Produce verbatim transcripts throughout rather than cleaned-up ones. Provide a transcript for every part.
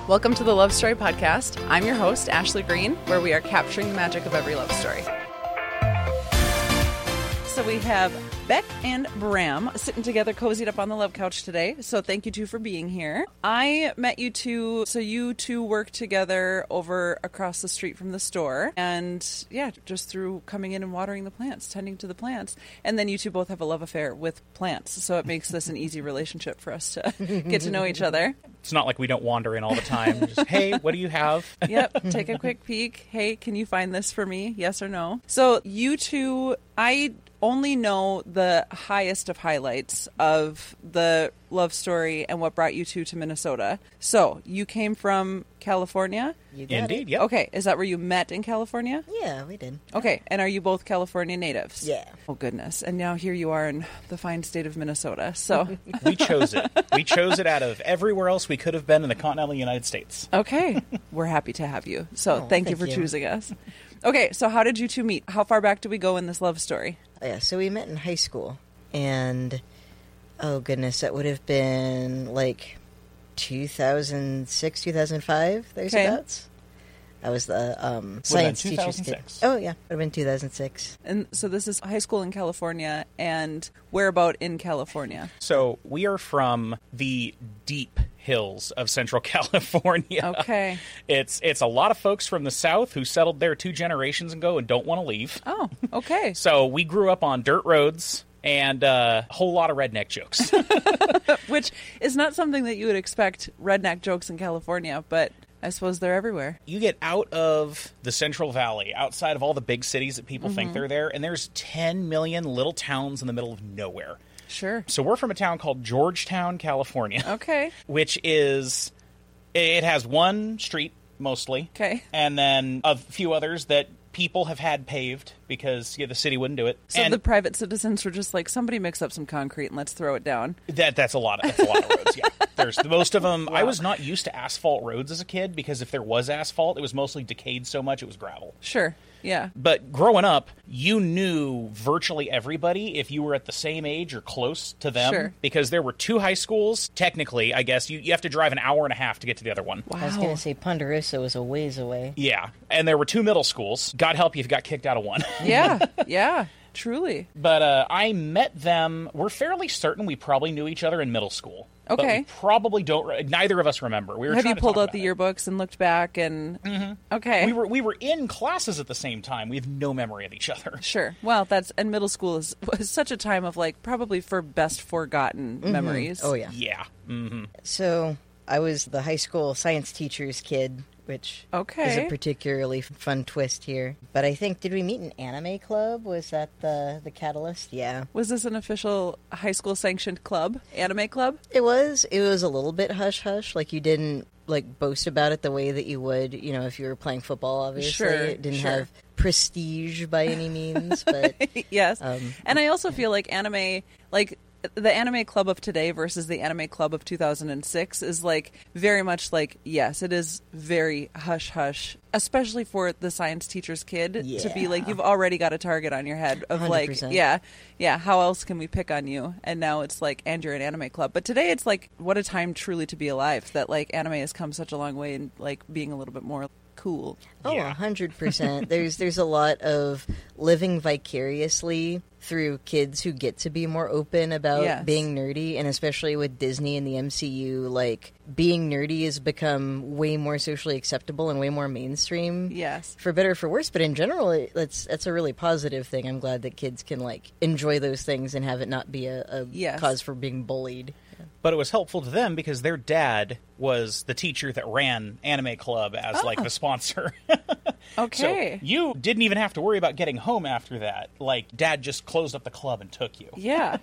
Welcome to the Love Story Podcast. I'm your host, Ashley Green, where we are capturing the magic of every love story. So we have Beck and Bram sitting together, cozied up on the love couch today. So thank you two for being here. I met you two, so you two work together over across the street from the store. And yeah, just through coming in and watering the plants, tending to the plants. And then you two both have a love affair with plants. So it makes this an easy relationship for us to get to know each other. It's not like we don't wander in all the time. Just, hey, what do you have? Yep, take a quick peek. Hey, can you find this for me? Yes or no? So you two, I only know the highest of highlights of the love story and what brought you two to Minnesota. So you came from California? You got Indeed, it. yep. Okay, is that where you met in California? Yeah, we did. Okay, and are you both California natives? Yeah. Oh, goodness. And now here you are in the fine state of Minnesota. So, We chose it. We chose it out of everywhere else we could have been in the continental United States. okay, we're happy to have you. So Oh, thank you thank for you. choosing us. Okay, so how did you two meet? How far back do we go in this love story? Yeah, so we met in high school, and oh goodness, that would have been like two thousand six, two thousand five, thereabouts. I was the um, science been teacher's kid. two thousand six. Oh, yeah, would have been two thousand six. And so this is high school in California, and where about in California? So we are from the deep hills of Central California. Okay. It's it's a lot of folks from the South who settled there two generations ago and don't want to leave. Oh, okay. So we grew up on dirt roads and uh, a whole lot of redneck jokes. Which is not something that you would expect redneck jokes in California, but I suppose they're everywhere. You get out of the Central Valley, outside of all the big cities that people think they're there, and there's ten million little towns in the middle of nowhere. Sure. So we're from a town called Georgetown, California. Okay. Which is, it has one street mostly. Okay. And then a few others that people have had paved because yeah, the city wouldn't do it. So and the private citizens were just like, somebody mix up some concrete and let's throw it down. that that's a lot of that's a lot of roads, yeah. There's most of them. I was not used to asphalt roads as a kid because if there was asphalt, it was mostly decayed so much it was gravel. Sure. Yeah. But growing up, you knew virtually everybody if you were at the same age or close to them. Sure. Because there were two high schools. Technically, I guess, you, you have to drive an hour and a half to get to the other one. Wow. I was going to say Ponderosa was a ways away. Yeah. And there were two middle schools. God help you if you got kicked out of one. Yeah. Yeah. Truly. But uh, I met them. We're fairly certain we probably knew each other in middle school. But Okay. we probably don't. re- Neither of us remember. We were Have trying you to pulled talk out the about it. yearbooks and looked back and... Mm-hmm. Okay. We were we were in classes at the same time. We have no memory of each other. Sure. Well, that's... And middle school is was such a time of, like, probably for best forgotten memories. Oh, yeah. Yeah. Mm-hmm. So I was the high school science teacher's kid, which Okay. is a particularly fun twist here. But I think, did we meet in anime club? Was that the, the catalyst? Yeah. Was this an official high school sanctioned club? Anime club? It was. It was a little bit hush-hush. Like, you didn't, like, boast about it the way that you would, you know, if you were playing football, obviously. Sure, It didn't sure. have prestige by any means, but... Yes. Um, and I also feel like anime, like the anime club of today versus the anime club of two thousand six is like very much like, yes, it is very hush hush, especially for the science teacher's kid to be like, Yeah. you've already got a target on your head of one hundred like, percent. yeah, yeah, how else can we pick on you? And now it's like, and you're an anime club. But today it's like, what a time truly to be alive that like anime has come such a long way in like being a little bit more cool. Oh, a Yeah. hundred percent. There's there's a lot of living vicariously through kids who get to be more open about Yes. being nerdy, and especially with Disney and the M C U, like being nerdy has become way more socially acceptable and way more mainstream. Yes. For better or for worse, but in general, it- that's that's a really positive thing. I'm glad that kids can like enjoy those things and have it not be a, a Yes. cause for being bullied. But it was helpful to them because their dad was the teacher that ran Anime Club as like the sponsor. Okay. So you didn't even have to worry about getting home after that. Like, Dad just closed up the club and took you. Yeah.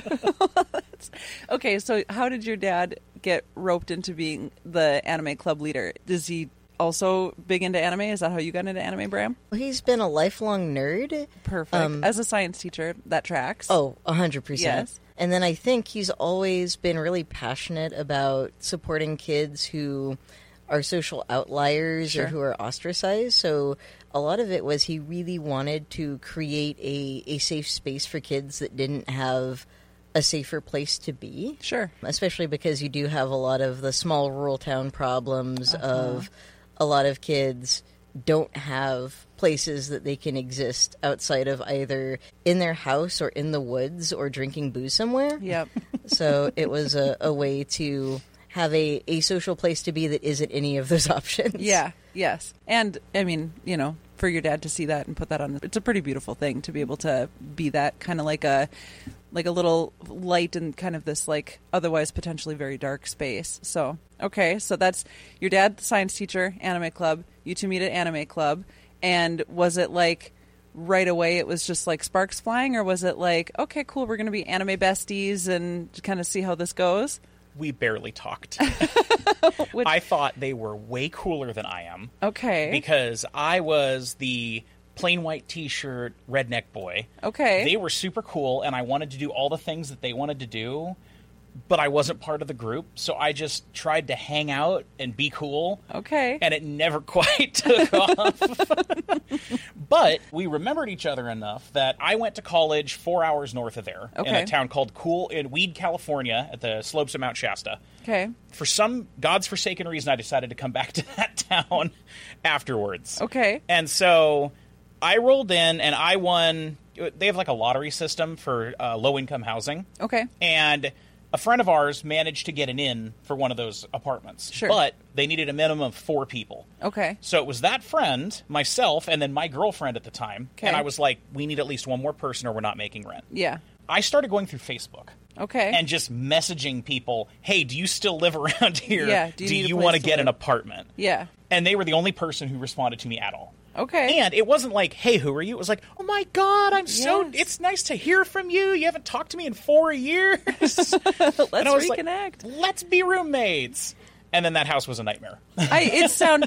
Okay, so how did your dad get roped into being the anime club leader? Is he also big into anime? Is that how you got into anime, Bram? Well, he's been a lifelong nerd. Perfect. Um, As a science teacher, that tracks. Oh, a hundred percent. Yes. And then I think he's always been really passionate about supporting kids who are social outliers Sure. or who are ostracized. So a lot of it was he really wanted to create a, a safe space for kids that didn't have a safer place to be. Sure. Especially because you do have a lot of the small rural town problems Uh-huh. of a lot of kids don't have places that they can exist outside of either in their house or in the woods or drinking booze somewhere. Yep. So it was a, a way to have a, a social place to be that isn't any of those options. Yeah. Yes. And I mean, you know, for your dad to see that and put that on, it's a pretty beautiful thing to be able to be that kind of like a, like a little light in kind of this like otherwise potentially very dark space. So, okay. So that's your dad, the science teacher, anime club. You two meet at anime club. And was it like right away it was just like sparks flying, or was it like, okay, cool, we're going to be anime besties and kind of see how this goes? We barely talked. Which, I thought they were way cooler than I am. okay. Because I was the plain white t-shirt redneck boy. Okay. They were super cool, and I wanted to do all the things that they wanted to do, but I wasn't part of the group, so I just tried to hang out and be cool. Okay. And it never quite took off. But we remembered each other enough that I went to college four hours north of there in Okay. a town called Cool in Weed, California, at the slopes of Mount Shasta. Okay. For some god's forsaken reason, I decided to come back to that town afterwards. Okay. And so I rolled in and I won. They have like a lottery system for uh, low-income housing. Okay. And a friend of ours managed to get an in for one of those apartments. Sure. But they needed a minimum of four people. Okay. So it was that friend, myself, and then my girlfriend at the time. Okay. And I was like, we need at least one more person or we're not making rent. Yeah. I started going through Facebook. Okay. And just messaging people, hey, do you still live around here? Yeah, do you do need a you place want to to get live? an apartment? Yeah. And they were the only person who responded to me at all. Okay. And it wasn't like, hey, who are you? It was like, oh my God, I'm so, Yes. it's nice to hear from you. You haven't talked to me in four years. Let's And I was like, reconnect. let's be roommates. And then that house was a nightmare. I it sound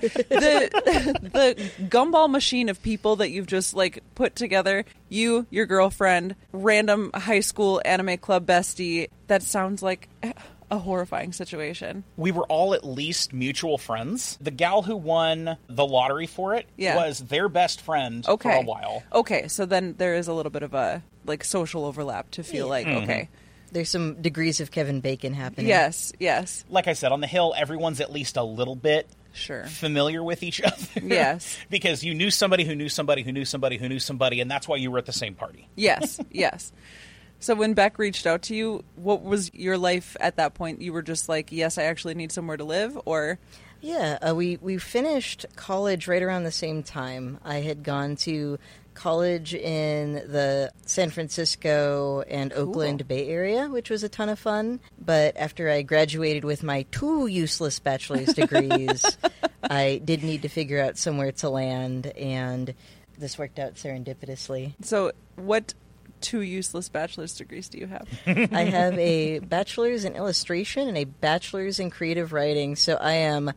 the the gumball machine of people that you've just like put together. You, your girlfriend, random high school anime club bestie. That sounds like a horrifying situation. We were all at least mutual friends. The gal who won the lottery for it Yeah. was their best friend Okay. for a while. Okay, so then there is a little bit of a like social overlap to feel Yeah. like okay. There's some degrees of Kevin Bacon happening. Yes, yes, Like I said, on the Hill, everyone's at least a little bit sure. familiar with each other. Yes. Because you knew somebody who knew somebody who knew somebody who knew somebody, and that's why you were at the same party. Yes, yes. So when Beck reached out to you, what was your life at that point? You were just like, yes, I actually need somewhere to live, or Yeah, uh, we, we finished college right around the same time. I had gone to college in the San Francisco and Oakland Bay Area, which was a ton of fun. But after I graduated with my two useless bachelor's degrees, I did need to figure out somewhere to land, and this worked out serendipitously. so what two useless bachelor's degrees do you have? I have a bachelor's in illustration and a bachelor's in creative writing, so I am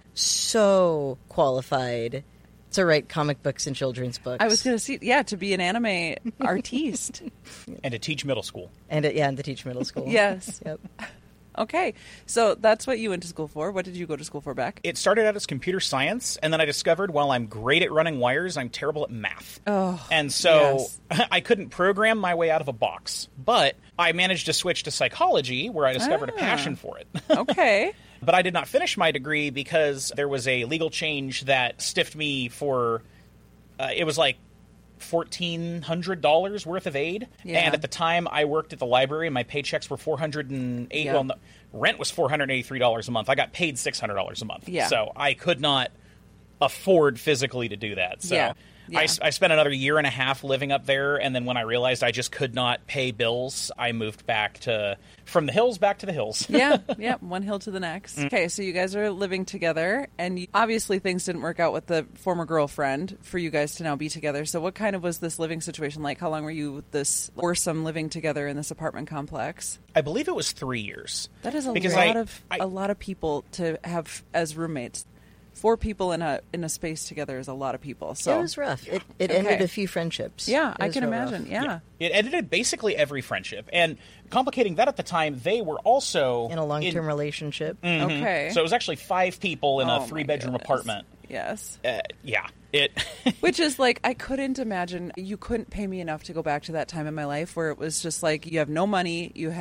so qualified to write comic books and children's books. I was going to see, yeah, to be an anime artiste. And to teach middle school. and uh, yeah, and to teach middle school. Yes. Yep. Okay, so that's what you went to school for. What did you go to school for, Beck? It started out as computer science, and then I discovered while I'm great at running wires, I'm terrible at math. Oh, And so yes. I couldn't program my way out of a box. But I managed to switch to psychology, where I discovered a Ah. passion for it. Okay. But I did not finish my degree because there was a legal change that stiffed me for, uh, it was like fourteen hundred dollars worth of aid. Yeah. And at the time I worked at the library, my paychecks were four hundred eight. Yeah. Well, no, rent was four hundred eighty-three dollars a month. I got paid six hundred dollars a month. Yeah. So I could not afford physically to do that. So Yeah. I, Yeah. I spent another year and a half living up there, and then when I realized I just could not pay bills, I moved back to from the hills back to the hills. Yeah, yeah, one hill to the next. Okay, so you guys are living together, and you, obviously things didn't work out with the former girlfriend for you guys to now be together. So what kind of was this living situation like? How long were you with this foursome living together in this apartment complex? I believe it was three years. That is a Because lot I- of I- a lot of people to have as roommates. Four people in a in a space together is a lot of people. So It was rough. It, it Okay. ended a few friendships. yeah, It I was can real rough. imagine. Yeah. It edited basically every friendship. And complicating that at the time, they were also In a long-term relationship. Okay. So it was actually five people in Oh, a my three-bedroom goodness. apartment. Yes. Uh, yeah. It. Which is like, I couldn't imagine, you couldn't pay me enough to go back to that time in my life where it was just like, you have no money, you have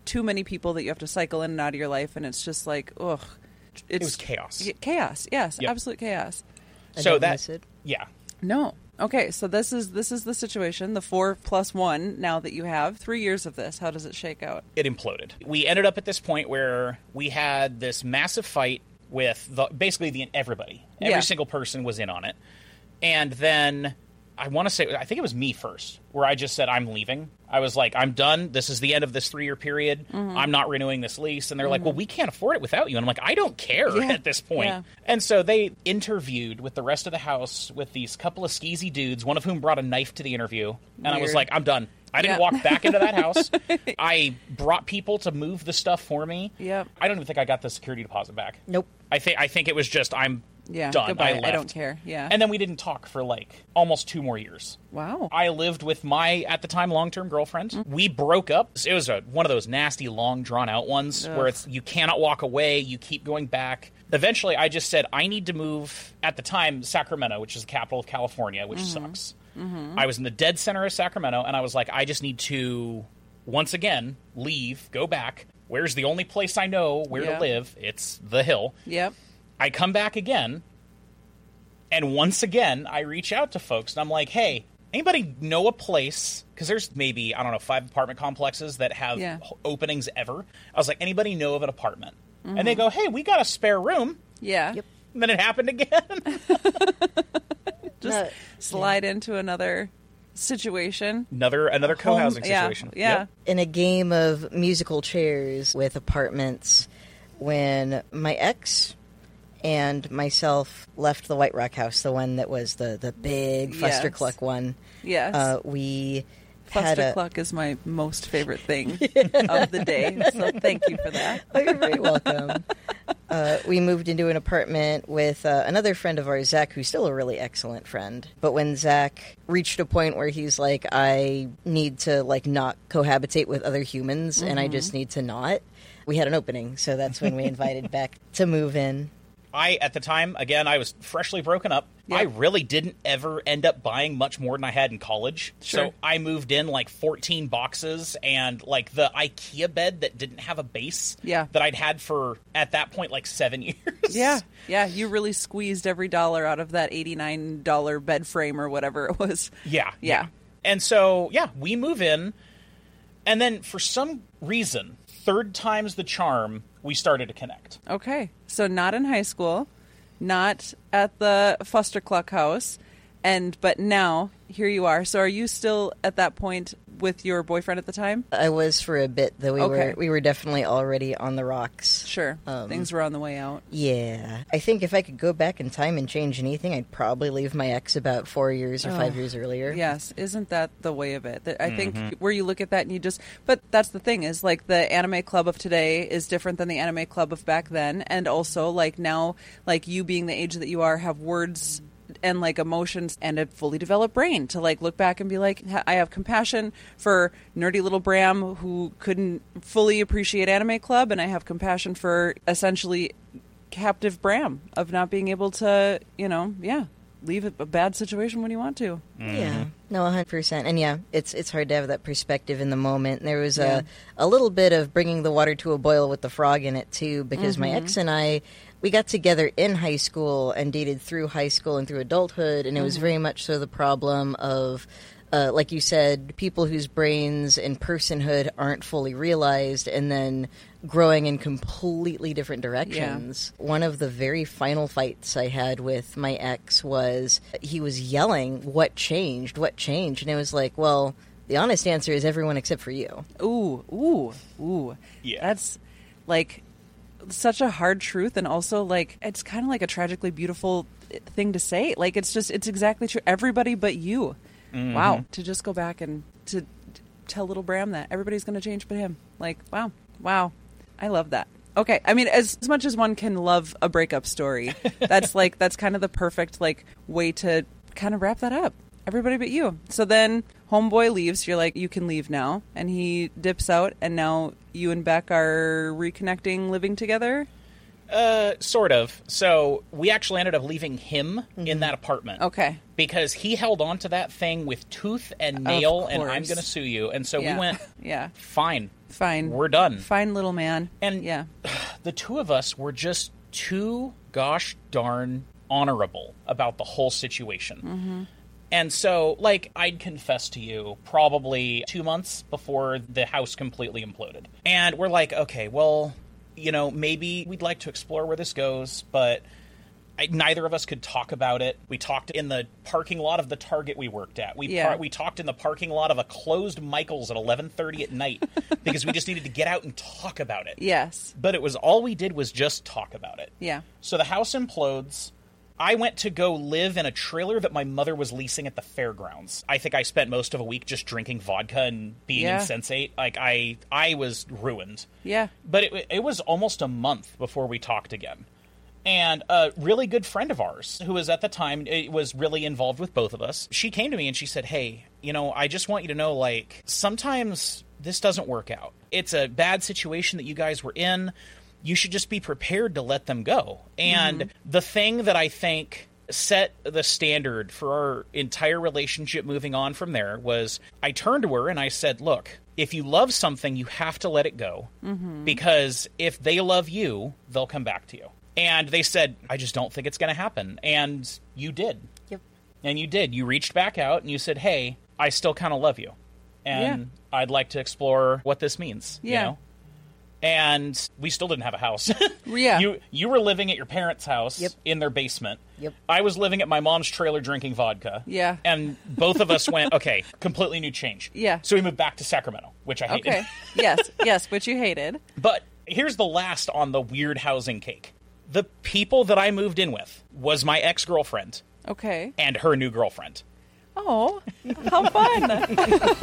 too many people that you have to cycle in and out of your life, and it's just like, ugh. It's, it was chaos. Chaos, yes, Yep. absolute chaos. I So don't that, miss it. yeah. No. Okay, so this is this is the situation, the four plus one now that you have. Three years of this. How does it shake out? It imploded. We ended up at this point where we had this massive fight with the, basically the everybody. Every Yeah. single person was in on it. And then I want to say, I think it was me first, where I just said, I'm leaving. I was like, I'm done. This is the end of this three-year period. Mm-hmm. I'm not renewing this lease. And they're like, well, we can't afford it without you. And I'm like, I don't care Yeah. at this point. Yeah. And so they interviewed with the rest of the house with these couple of skeezy dudes, one of whom brought a knife to the interview. And I was Weird. like, I'm done. I didn't Yeah. walk back into that house. I brought people to move the stuff for me. Yep. I don't even think I got the security deposit back. Nope. I think I think it was just I'm Yeah, done. goodbye. I left. I don't care. Yeah. And then we didn't talk for like almost two more years. Wow. I lived with my at the time long-term girlfriend. Mm-hmm. We broke up. It was a, one of those nasty long drawn out ones Ugh. where it's you cannot walk away, you keep going back. Eventually I just said I need to move at the time Sacramento, which is the capital of California, which Mm-hmm. sucks. I was in the dead center of Sacramento and I was like I just need to once again leave, go back. Where's the only place I know where Yeah. to live? It's the Hill. Yep. I come back again, and once again, I reach out to folks, and I'm like, hey, anybody know a place? Because there's maybe, I don't know, five apartment complexes that have Yeah. h- openings ever. I was like, anybody know of an apartment? And they go, hey, we got a spare room. Yeah. Yep. And then it happened again. Just No, slide into another situation. another another co-housing Home- yeah, situation. Yeah. Yep. in a game of musical chairs with apartments when my ex and myself left the White Rock house, the one that was the, the big Yes. Fustercluck one. Yes. Uh, we had a... Fustercluck is my most favorite thing of the day. So thank you for that. Oh, you're very welcome. Uh, we moved into an apartment with uh, another friend of ours, Zach, who's still a really excellent friend. But when Zach reached a point where he's like, I need to like not cohabitate with other humans, and I just need to not, we had an opening. So that's when we invited Beck to move in. I, at the time, again, I was freshly broken up. Yep. I really didn't ever end up buying much more than I had in college. Sure. So I moved in like fourteen boxes and like the IKEA bed that didn't have a base Yeah. that I'd had for, at that point, like seven years. Yeah. Yeah. You really squeezed every dollar out of that eighty-nine dollars bed frame or whatever it was. Yeah. Yeah. And so, yeah, we move in. And then for some reason, third time's the charm, we started to connect. Okay. So not in high school, not at the Fustercluck house, and but now here you are. So are you still at that point with your boyfriend at the time? I was for a bit, though we Okay. were we were definitely already on the rocks. Sure. Um, Things were on the way out. Yeah. I think if I could go back in time and change anything, I'd probably leave my ex about four years or five Oh, years earlier. Yes, isn't that the way of it? That I think Mm-hmm. where you look at that and you just, but that's the thing is like the anime club of today is different than the anime club of back then, and also like now, like you being the age that you are, have words and like emotions and a fully developed brain to like look back and be like, ha- I have compassion for nerdy little Bram who couldn't fully appreciate anime club, and I have compassion for essentially captive Bram of not being able to, you know, yeah, leave a a bad situation when you want to. Yeah, no, one hundred percent. And yeah, it's it's hard to have that perspective in the moment. There was Yeah. a, a little bit of bringing the water to a boil with the frog in it, too, because my ex and I, we got together in high school and dated through high school and through adulthood, and it was very much so the problem of, uh, like you said, people whose brains and personhood aren't fully realized, and then growing in completely different directions. One of the very final fights I had with my ex was he was yelling, what changed? What changed? And it was like, well, the honest answer is everyone except for you. Ooh, ooh, ooh. Yeah. That's like such a hard truth, and also like it's kind of like a tragically beautiful thing to say. Like it's just it's exactly true. Everybody but you. Wow. To just go back and to tell little Bram that everybody's going to change but him. Like, wow. Wow. I love that. Okay. I mean, as, as much as one can love a breakup story, that's like that's kind of the perfect like way to kind of wrap that up. Everybody but you. So then homeboy leaves. You're like, you can leave now. And he dips out. And now you and Beck are reconnecting, living together. Uh, sort of. So we actually ended up leaving him Mm-hmm. in that apartment. Okay. Because he held on to that thing with tooth and nail, and I'm course. going to sue you. And so Yeah. we went, Yeah. fine, Fine. we're done. Fine, little man. And yeah. the two of us were just too gosh darn honorable about the whole situation. Mm-hmm. And so, like, I'd confess to you probably two months before the house completely imploded. And we're like, okay, well, you know, maybe we'd like to explore where this goes, but I, neither of us could talk about it. We talked in the parking lot of the Target we worked at. We Yeah. par- we talked in the parking lot of a closed Michael's at eleven thirty at night because we just needed to get out and talk about it. Yes. But it was all we did was just talk about it. Yeah. So the house implodes. I went to go live in a trailer that my mother was leasing at the fairgrounds. I think I spent most of a week just drinking vodka and being Yeah. insensate. Like, I I was ruined. Yeah. But it, it was almost a month before we talked again. And a really good friend of ours, who was at the time, it was really involved with both of us, she came to me and she said, hey, you know, I just want you to know, like, sometimes this doesn't work out. It's a bad situation that you guys were in. You should just be prepared to let them go. And mm-hmm. the thing that I think set the standard for our entire relationship moving on from there was I turned to her and I said, look, if you love something, you have to let it go. Mm-hmm. Because if they love you, they'll come back to you. And they said, I just don't think it's going to happen. And you did. Yep. And you did. You reached back out and you said, hey, I still kind of love you. And yeah. I'd like to explore what this means. Yeah. You know? And we still didn't have a house. Yeah. You you were living at your parents' house Yep. in their basement. Yep. I was living at my mom's trailer drinking vodka. Yeah. And both of us went, okay, completely new change. Yeah. So we moved back to Sacramento, which I hated. Okay. Yes. Yes, which you hated. But here's the last on the weird housing cake. The people that I moved in with was my ex-girlfriend Okay. and her new girlfriend. Oh, how fun.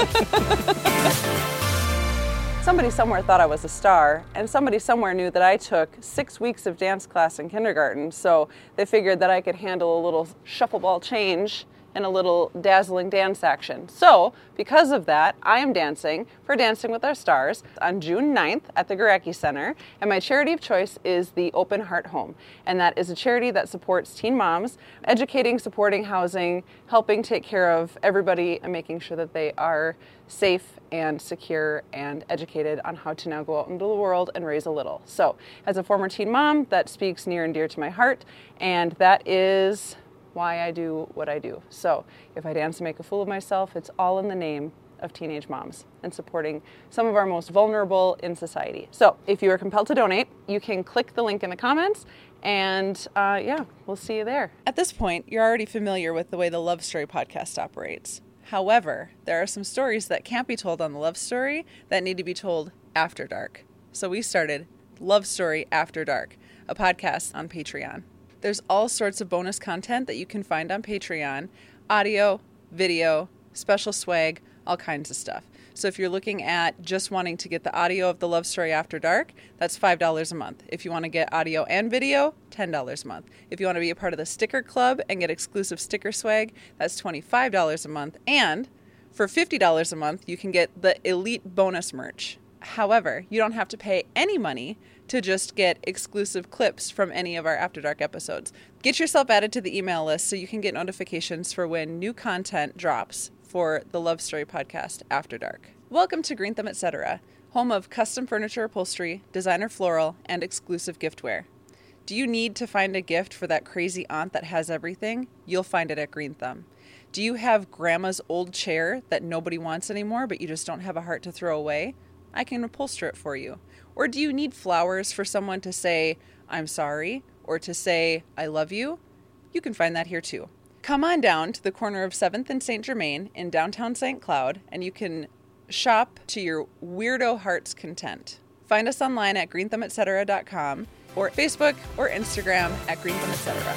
Somebody somewhere thought I was a star, and somebody somewhere knew that I took six weeks of dance class in kindergarten, so they figured that I could handle a little shuffle ball change and a little dazzling dance action. So, because of that, I am dancing for Dancing with Our Stars on June ninth at the Gurecki Center, and my charity of choice is the Open Heart Home, and that is a charity that supports teen moms, educating, supporting housing, helping take care of everybody, and making sure that they are safe and secure and educated on how to now go out into the world and raise a little. So, as a former teen mom, that speaks near and dear to my heart, and that is why I do what I do. So if I dance and make a fool of myself, it's all in the name of teenage moms and supporting some of our most vulnerable in society. So if you are compelled to donate, you can click the link in the comments, and uh, yeah, we'll see you there. At this point, you're already familiar with the way the Love Story podcast operates. However, there are some stories that can't be told on the Love Story that need to be told after dark. So we started Love Story After Dark, a podcast on Patreon. There's all sorts of bonus content that you can find on Patreon. Audio, video, special swag, all kinds of stuff. So if you're looking at just wanting to get the audio of the Love Story After Dark, that's five dollars a month. If you want to get audio and video, ten dollars a month. If you want to be a part of the sticker club and get exclusive sticker swag, that's twenty-five dollars a month. And for fifty dollars a month, you can get the elite bonus merch. However, you don't have to pay any money to just get exclusive clips from any of our After Dark episodes. Get yourself added to the email list so you can get notifications for when new content drops for the Love Story podcast After Dark. Welcome to Green Thumb et cetera, home of custom furniture upholstery, designer floral, and exclusive giftware. Do you need to find a gift for that crazy aunt that has everything? You'll find it at Green Thumb. Do you have grandma's old chair that nobody wants anymore, but you just don't have a heart to throw away? I can upholster it for you. Or do you need flowers for someone to say, I'm sorry, or to say, I love you? You can find that here too. Come on down to the corner of seventh and Saint Germain in downtown Saint Cloud, and you can shop to your weirdo heart's content. Find us online at green thumb et cetera dot com or Facebook or Instagram at green thumb et cetera.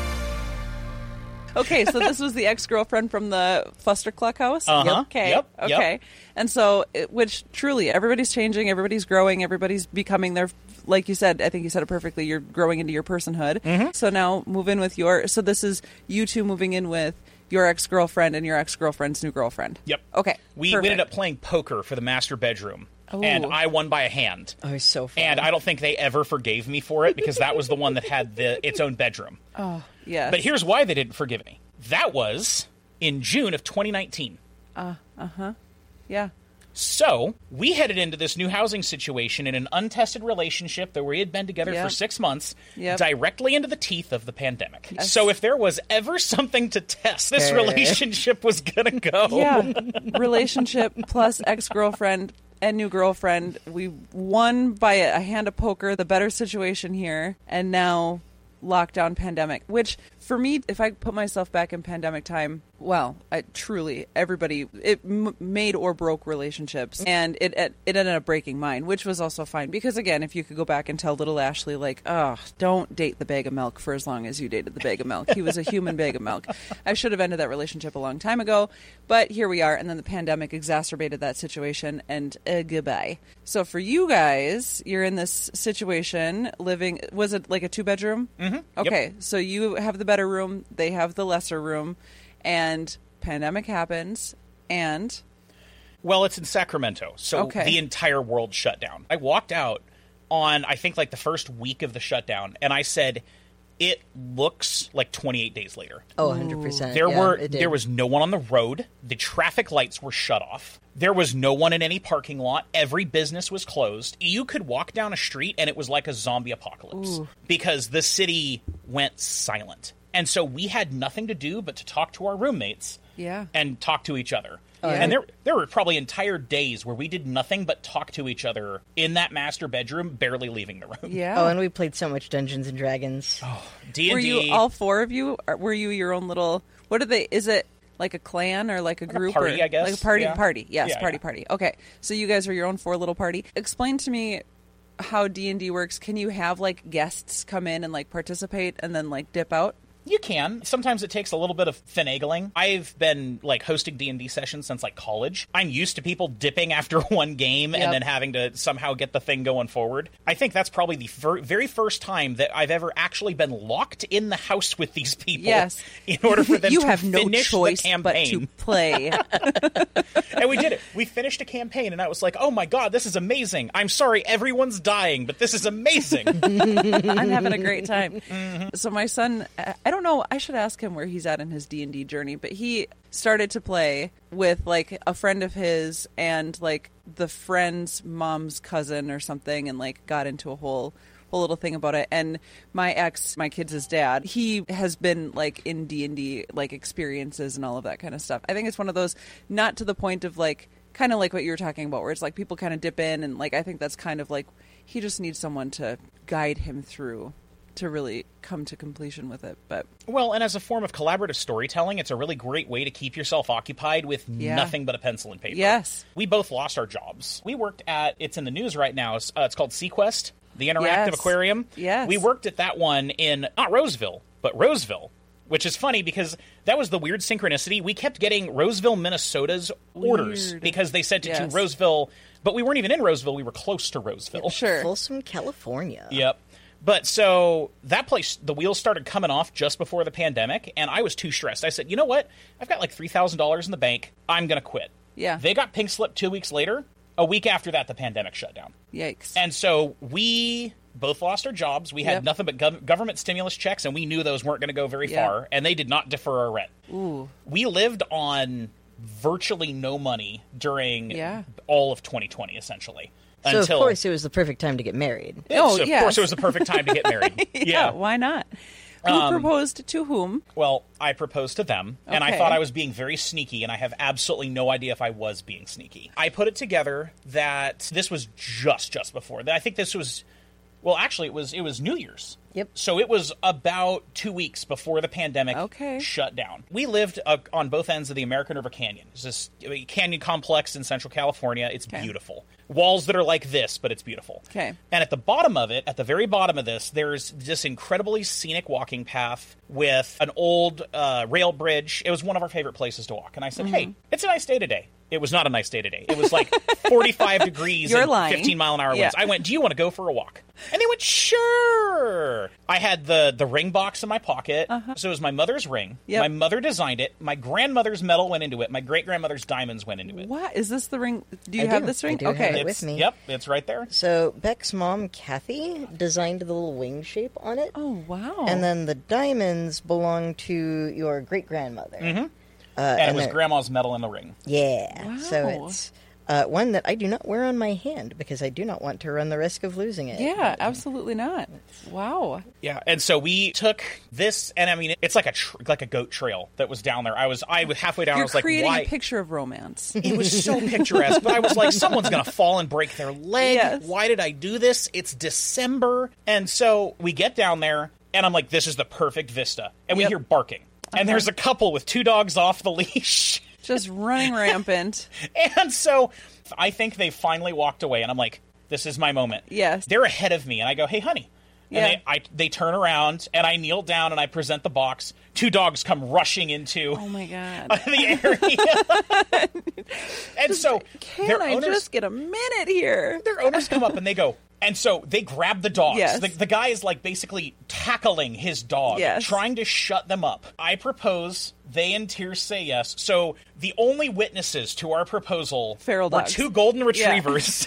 Okay, so this was the ex-girlfriend from the Fustercluck house? Uh-huh. Okay. Yep. Okay. Yep. And so, it, which truly, everybody's changing, everybody's growing, everybody's becoming their, like you said, I think you said it perfectly, you're growing into your personhood. Mm-hmm. So now move in with your, so this is you two moving in with your ex-girlfriend and your ex-girlfriend's new girlfriend. Yep. Okay. We, we perfect. ended up playing poker for the master bedroom. Ooh. and I won by a hand. Oh, it's so fun. And I don't think they ever forgave me for it because that was the one that had the its own bedroom. Oh, yeah. But here's why they didn't forgive me. That was in June of twenty nineteen. Uh, uh-huh. Yeah. So, we headed into this new housing situation in an untested relationship that we had been together Yep. for six months, Yep. directly into the teeth of the pandemic. Yes. So, if there was ever something to test, this Okay. relationship was gonna go. Yeah. Relationship plus ex-girlfriend and new girlfriend. We won by a hand of poker, the better situation here. And now lockdown pandemic, which for me, if I put myself back in pandemic time, well, I truly, everybody, it m- made or broke relationships, and it, it it ended up breaking mine, which was also fine, because again, if you could go back and tell little Ashley, like, oh, don't date the bag of milk for as long as you dated the bag of milk. He was a human bag of milk. I should have ended that relationship a long time ago, but here we are, and then the pandemic exacerbated that situation, and uh, goodbye. So for you guys, you're in this situation, living, was it like a two-bedroom? Mm-hmm. Okay, Yep. so you have the better room, they have the lesser room, and pandemic happens, and Well, it's in Sacramento, so Okay. the entire world shut down. I walked out on, I think, like the first week of the shutdown, and I said, it looks like twenty-eight days later. Oh, one hundred percent. There yeah, were it did. there was no one on the road. The traffic lights were shut off. There was no one in any parking lot. Every business was closed. You could walk down a street and it was like a zombie apocalypse Ooh. because the city went silent. And so we had nothing to do but to talk to our roommates yeah. and talk to each other. yeah. And there there were probably entire days where we did nothing but talk to each other in that master bedroom, barely leaving the room. Yeah. Oh, and we played so much Dungeons and Dragons. D and D. Were you all four of you? Or were you your own little? What are they? Is it like a clan or like a a group? party, or, I guess. Like a party. Yeah. Party. Yes. Yeah, party. yeah. Party. Okay. So you guys are your own four little party. Explain to me how D and D works. Can you have like guests come in and like participate and then like dip out? You can. Sometimes it takes a little bit of finagling. I've been like hosting D and D sessions since like college. I'm used to people dipping after one game Yep. and then having to somehow get the thing going forward. I think that's probably the fir- very first time that I've ever actually been locked in the house with these people. Yes. In order for them you to have no finish choice the but campaign. to play. And we did it. We finished a campaign and I was like, oh my god, this is amazing. I'm sorry everyone's dying, but this is amazing. I'm having a great time. Mm-hmm. So my son, I don't know, I should ask him where he's at in his D and D journey, but he started to play with like a friend of his and like the friend's mom's cousin or something, and like got into a whole whole little thing about it. And my ex, my kids' dad, he has been like in D and D like experiences and all of that kind of stuff. I think it's one of those, not to the point of like kind of like what you were talking about, where it's like people kind of dip in, and like I think that's kind of like he just needs someone to guide him through to really come to completion with it. But Well, and as a form of collaborative storytelling, it's a really great way to keep yourself occupied with Yeah. nothing but a pencil and paper. yes, We both lost our jobs. We worked at, it's in the news right now, it's, uh, it's called Sequest, the interactive Yes. aquarium. Yes. We worked at that one in, not Roseville, but Roseville, which is funny because that was the weird synchronicity. We kept getting Roseville, Minnesota's orders Weird. because they said to, to Yes. Roseville, but we weren't even in Roseville, we were close to Roseville. sure. Folsom, California. Yep. But so that place, the wheels started coming off just before the pandemic, and I was too stressed. I said, you know what? I've got like three thousand dollars in the bank. I'm going to quit. Yeah. They got pink slip two weeks later. A week after that, the pandemic shut down. Yikes. And so we both lost our jobs. We had Yep. nothing but gov- government stimulus checks, and we knew those weren't going to go very Yeah. far, and they did not defer our rent. Ooh. We lived on virtually no money during Yeah. all of twenty twenty, essentially. So until, of course it was the perfect time to get married. Oh, so of yes. course it was the perfect time to get married. yeah, yeah. why not? Who Um, proposed to whom? Well, I proposed to them, and I Okay. thought I was being very sneaky, and I have absolutely no idea if I was being sneaky. I put it together that this was just just before. I think this was, well, actually, it was it was New Year's. Yep. So it was about two weeks before the pandemic Okay. shut down. We lived uh, on both ends of the American River Canyon. It's this canyon complex in Central California. It's Okay. beautiful. Walls that are like this, but it's beautiful. Okay. And at the bottom of it, at the very bottom of this, there's this incredibly scenic walking path with an old uh, rail bridge. It was one of our favorite places to walk. And I said, hey, it's a nice day today. It was not a nice day today. It was like forty-five degrees You're and lying. fifteen mile an hour Yeah. winds. I went, do you want to go for a walk? And they went, sure. I had the, the ring box in my pocket. Uh-huh. So it was my mother's ring. Yep. My mother designed it. My grandmother's medal went into it. My great-grandmother's diamonds went into it. What? Is this the ring? Do you I have do. this ring? I do okay. have it It's- with me. Yep, it's right there. So Beck's mom, Kathy, designed the little wing shape on it. Oh, wow. And then the diamonds belong to your great grandmother. Mm-hmm. Uh, And, and it was they're- grandma's medal in the ring. Yeah. So Wow. it's uh, one that I do not wear on my hand because I do not want to run the risk of losing it. yeah, absolutely not. Wow. Yeah, and so we took this, and I mean, it's like a tr- like a goat trail that was down there. I was I was halfway down. You're I was like, creating why? a picture of romance. It was so picturesque, but I was like, someone's going to fall and break their leg. Yes. Why did I do this? It's December. And so we get down there, and I'm like, this is the perfect vista. And we Yep. hear barking. And there's a couple with two dogs off the leash. Just running rampant. And so I think they finally walked away, and I'm like, this is my moment. Yes. They're ahead of me, and I go, hey, honey. And Yeah. they, I, they turn around, and I kneel down, and I present the box. Two dogs come rushing into Oh, my God. the area. And so Can their I owners, just get a minute here? their owners come up and they go, and so they grab the dogs. Yes. The, the guy is like basically tackling his dog, Yes. trying to shut them up. I propose, they in tears say yes. So the only witnesses to our proposal Feral were dogs. two golden Yeah. retrievers.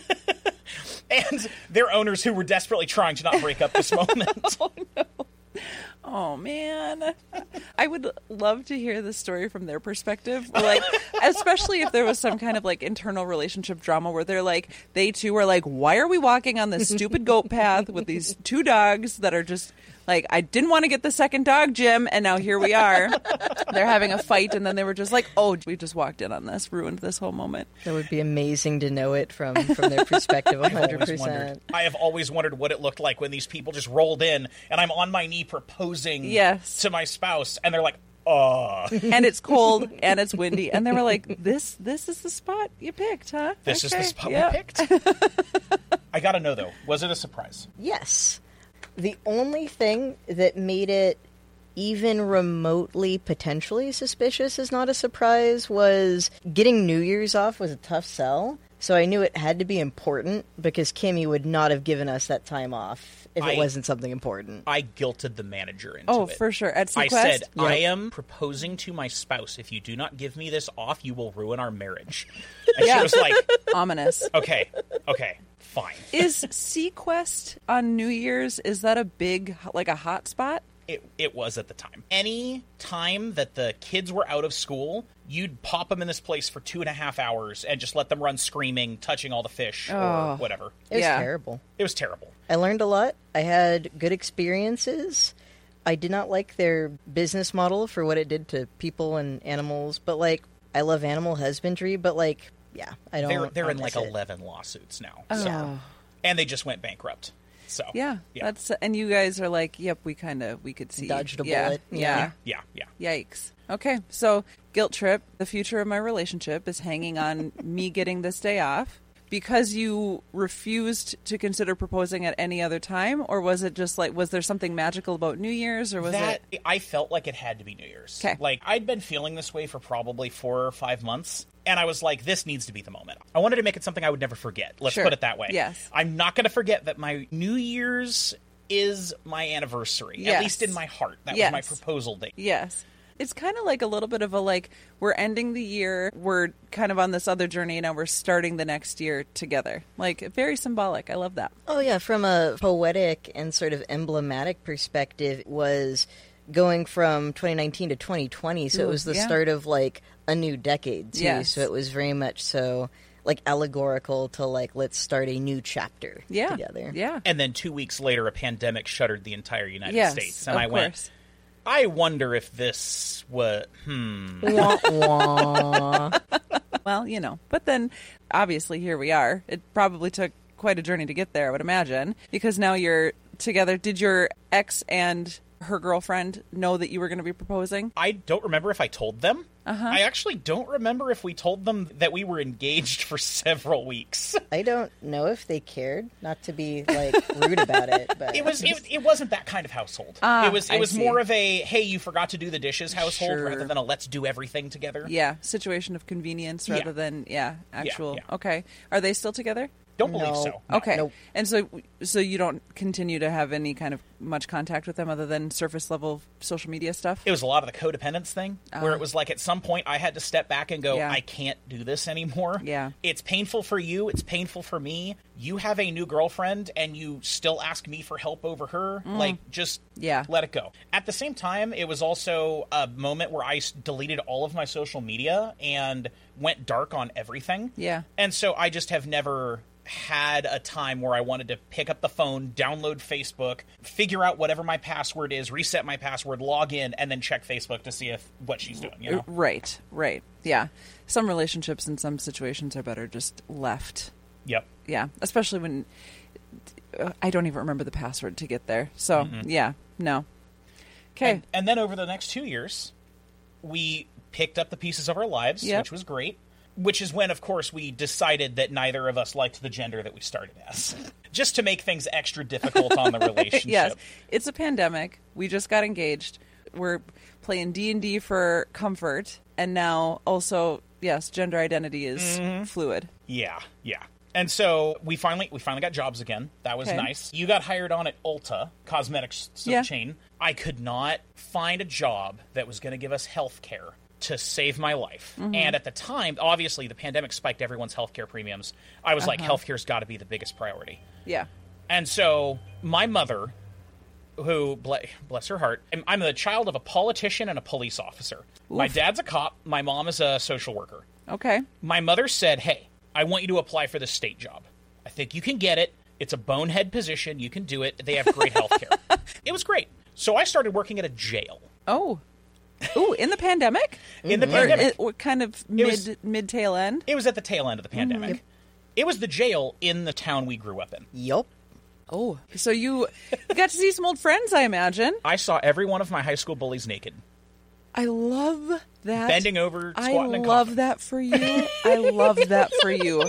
And their owners who were desperately trying to not break up this moment. Oh, no. Oh, man. I would love to hear this story from their perspective. Like, especially if there was some kind of like internal relationship drama where they're like, they too were like, why are we walking on this stupid goat path with these two dogs that are just like, I didn't want to get the second dog, Jim, and now here we are. They're having a fight, and then they were just like, oh, we just walked in on this, ruined this whole moment. That would be amazing to know it from, from their perspective, one I've hundred always wondered. percent. I have always wondered what it looked like when these people just rolled in, and I'm on my knee proposing Yes. to my spouse, and they're like, "Uh, And it's cold, and it's windy, and they were like, this this is the spot you picked, huh? this is Okay, the spot yeah. we picked." I gotta know though, was it a surprise? Yes. The only thing that made it even remotely potentially suspicious is not a surprise was getting New Year's off was a tough sell. So I knew it had to be important because Kimmy would not have given us that time off if it I- wasn't something important. I guilted the manager into Oh, it. for sure. At I Sequest? said, Yep. I am proposing to my spouse. If you do not give me this off, you will ruin our marriage. And Yeah. she was like, Ominous. okay, okay, fine. Is Sequest on New Year's, is that a big, like a hot spot? It, it was at the time. Any time that the kids were out of school, you'd pop them in this place for two and a half hours and just let them run screaming, touching all the fish Oh. or whatever. It was Yeah. terrible. It was terrible. I learned a lot. I had good experiences. I did not like their business model for what it did to people and animals, but like I love animal husbandry, but like yeah, I don't. They're they're I in like miss it. eleven lawsuits now. Oh. So. And they just went bankrupt. So Yeah, yeah. that's and you guys are like, yep, we kind of we could see Dodged a yeah, bullet. Yeah. yeah, yeah. Yikes. Okay, so guilt trip. The future of my relationship is hanging on me getting this day off because you refused to consider proposing at any other time, or was it just like was there something magical about New Year's, or was that it? I felt like it had to be New Year's. 'Kay. Like I'd been feeling this way for probably four or five months, and I was like, "This needs to be the moment." I wanted to make it something I would never forget. Let's Sure. put it that way. Yes. I'm not going to forget that my New Year's is my anniversary, Yes. at least in my heart. That Yes. was my proposal date. Yes. It's kind of like a little bit of a like, we're ending the year, we're kind of on this other journey, now we're starting the next year together. Like, very symbolic. I love that. Oh yeah, from a poetic and sort of emblematic perspective, it was going from twenty nineteen to twenty twenty, so Ooh, it was the yeah. start of like a new decade too. Yes. So it was very much so like allegorical to like let's start a new chapter Yeah. together. Yeah. And then two weeks later, a pandemic shuttered the entire United Yes, States, and of I went, course. "I wonder if this was hmm." Wah, wah. Well, you know, but then obviously here we are. It probably took quite a journey to get there, I would imagine, because now you're together. Did your ex and her girlfriend know that you were going to be proposing? I don't remember if I told them. Uh-huh. I actually don't remember if we told them that we were engaged for several weeks. I don't know if they cared, not to be like rude about it, but It was it, it wasn't that kind of household. Ah, it was it I was see. more of a hey, you forgot to do the dishes household Sure. rather than a let's do everything together. Yeah, situation of convenience rather Yeah. than, yeah, actual. yeah. Okay. Are they still together? Don't believe No. so. No. Okay. Nope. And so so you don't continue to have any kind of much contact with them other than surface level social media stuff? It was a lot of the codependence thing where Ah. it was like at some point I had to step back and go, Yeah. I can't do this anymore. Yeah. It's painful for you. It's painful for me. You have a new girlfriend and you still ask me for help over her. Like, just Yeah. let it go. At the same time, it was also a moment where I s- deleted all of my social media and went dark on everything. Yeah. And so I just have never had a time where I wanted to pick up the phone, download Facebook, figure out whatever my password is, reset my password, log in, and then check Facebook to see if what she's doing, you know? Right, right. Yeah. Some relationships in some situations are better just left. Yep. Yeah, especially when uh, I don't even remember the password to get there. So, yeah, no. Okay. And, and then over the next two years, we picked up the pieces of our lives, Yep. which was great. Which is when, of course, we decided that neither of us liked the gender that we started as. Just to make things extra difficult on the relationship. Yes, it's a pandemic. We just got engaged. We're playing D and D for comfort, and now also, yes, gender identity is Mm-hmm. fluid. Yeah, yeah. And so we finally we finally got jobs again. That was Okay. nice. You got hired on at Ulta, cosmetics Yeah. chain. I could not find a job that was going to give us health care to save my life. Mm-hmm. And at the time, obviously, the pandemic spiked everyone's healthcare premiums. I was like, Uh-huh. healthcare's got to be the biggest priority. Yeah. And so my mother, who, ble- bless her heart, I'm, I'm the child of a politician and a police officer. My Oof. dad's a cop. My mom is a social worker. Okay. My mother said, hey, I want you to apply for this state job. I think you can get it. It's a bonehead position. You can do it. They have great health care. It was great. So I started working at a jail. Oh. Ooh, in the pandemic? In the Or pandemic. it- what kind of mid was- mid tail end? It was at the tail end of the pandemic. It was the jail in the town we grew up in. yup. Oh, so you got to see some old friends, I imagine. I saw every one of my high school bullies naked, I love that. bending over, I squatting, and love coughing. that for you. I love that for you.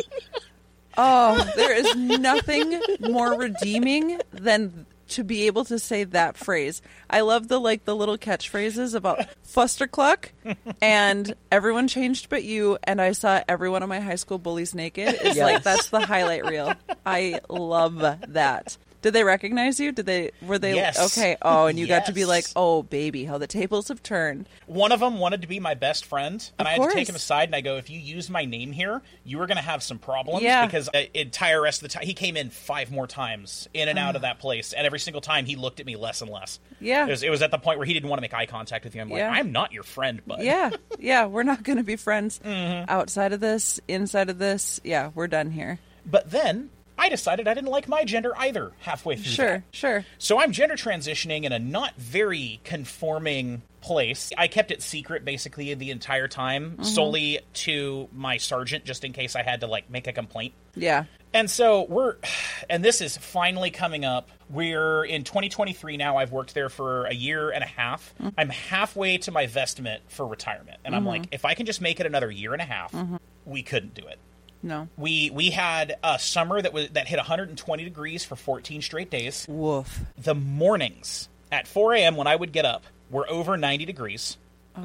Oh, there is nothing more redeeming than to be able to say that phrase. I love the like the little catchphrases about Fustercluck and everyone changed but you, and I saw every one of my high school bullies naked. It's like Yes. that's the highlight reel. I love that. Did they recognize you? Did they were they Yes. okay? Oh, and you got to be Yes. like, "Oh, baby, how the tables have turned." One of them wanted to be my best friend, and Of I had to take course. him aside and I go, if you use my name here, you are going to have some problems. Yeah. Because the entire rest of the time, he came in five more times in and out of that place, and every single time he looked at me less and less. Yeah. It was, it was at the point where he didn't want to make eye contact with you. I'm like, Yeah. I'm not your friend, bud. Yeah, yeah, we're not going to be friends Mm-hmm. outside of this, inside of this. Yeah, we're done here. But then I decided I didn't like my gender either halfway through Sure, that. sure. So I'm gender transitioning in a not very conforming place. I kept it secret basically the entire time, Mm-hmm. solely to my sergeant, just in case I had to like make a complaint. Yeah. And so we're, and this is finally coming up. We're in twenty twenty-three now. I've worked there for a year and a half. Mm-hmm. I'm halfway to my vestment for retirement. And I'm like, if I can just make it another year and a half, Mm-hmm. we couldn't do it. No. We we had a summer that was that hit one hundred twenty degrees for fourteen straight days. Woof. The mornings at four a.m. when I would get up were over ninety degrees.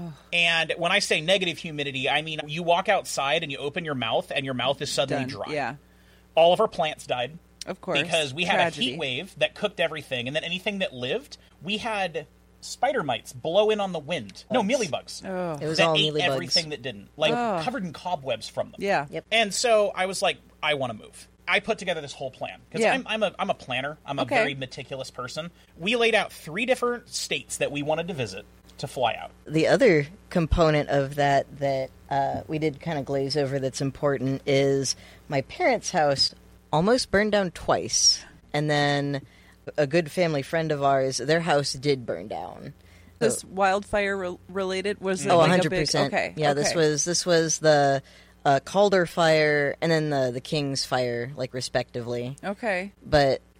And when I say negative humidity, I mean you walk outside and you open your mouth and your mouth is suddenly Done. dry. Yeah, All of our plants died of course. because we had Tragedy. a heat wave that cooked everything, and then anything that lived, we had spider mites blow in on the wind. No, mealybugs. Oh. It was that all ate mealybugs. everything that didn't. Like Oh. covered in cobwebs from them. Yeah. Yep. And so I was like, I want to move. I put together this whole plan because Yeah. I'm, I'm a I'm a planner. I'm a Okay. very meticulous person. We laid out three different states that we wanted to visit to fly out. The other component of that that uh, we did kind of glaze over that's important is my parents' house almost burned down twice. And then a good family friend of ours, their house did burn down. This wildfire re- related was it Oh, like one a hundred big? percent. Okay. Yeah, okay. this was this was the uh, Calder fire and then the the King's fire, like respectively. okay. But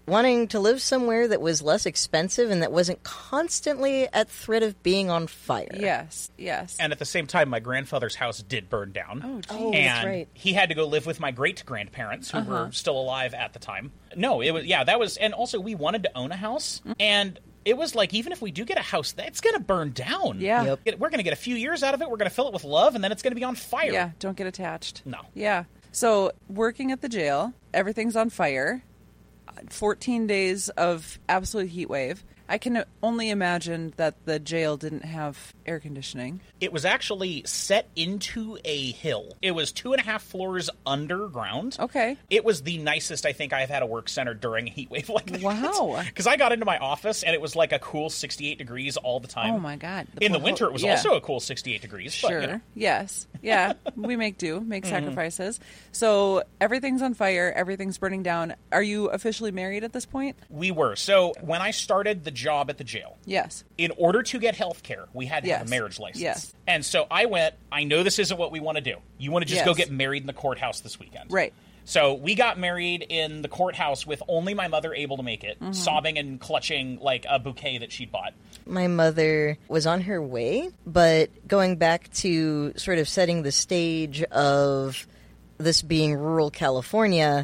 wanting to live somewhere that was less expensive and that wasn't constantly at threat of being on fire. Yes, yes. And at the same time, my grandfather's house did burn down. Oh, geez. Oh, and that's right. he had to go live with my great-grandparents, who Uh-huh. were still alive at the time. No, it was, yeah, that was, and also we wanted to own a house, and it was like, even if we do get a house, that's going to burn down. Yeah. Yep. It- We're going to get a few years out of it, we're going to fill it with love, and then it's going to be on fire. Yeah, don't get attached. No. Yeah. So, working at the jail, everything's on fire. fourteen days of absolute heat wave. I can only imagine that the jail didn't have air conditioning. It was actually set into a hill. It was two and a half floors underground. Okay. It was the nicest I think I've had a work center during a heat wave like that. Wow. Because I got into my office and it was like a cool sixty-eight degrees all the time. Oh, my God. In the poor winter, ho- it was yeah. also a cool sixty-eight degrees. Sure. But, you know. Yes. Yeah. We make do, make sacrifices. So everything's on fire. Everything's burning down. Are you officially married at this point? We were. So when I started the job at the jail, Yes. in order to get health care, we had to have Yes. a marriage license. Yes. And so I went, I know this isn't what we want to do. You want to just Yes. go get married in the courthouse this weekend. Right. So we got married in the courthouse with only my mother able to make it, Mm-hmm. sobbing and clutching like a bouquet that she'd bought. My mother was on her way, but going back to sort of setting the stage of this being rural California,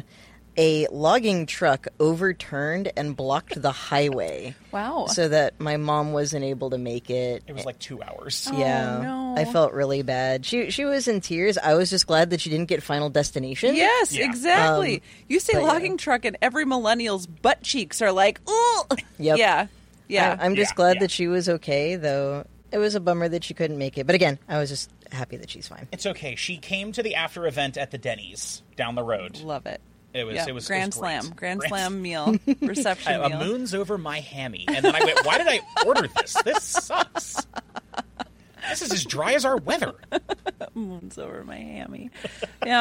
a logging truck overturned and blocked the highway Wow. so that my mom wasn't able to make it. It was like two hours. Oh, Yeah, no. I felt really bad. She she was in tears. I was just glad that she didn't get Final Destination. Yes, Yeah. exactly. Um, you say but, yeah. logging truck, and every millennial's butt cheeks are like, ooh. Yep. Yeah. Yeah. I, I'm just Yeah, glad yeah. that she was okay, though. It was a bummer that she couldn't make it. But again, I was just happy that she's fine. It's okay. She came to the after event at the Denny's down the road. Love it. It was Yeah. it was Grand it was great. Slam. Grand, Grand- Slam meal. Reception I- meal. a moon's over my hammy, and then I went, "Why did I order this? This sucks. This is as dry as our weather." Moon's over my hammy. Yeah.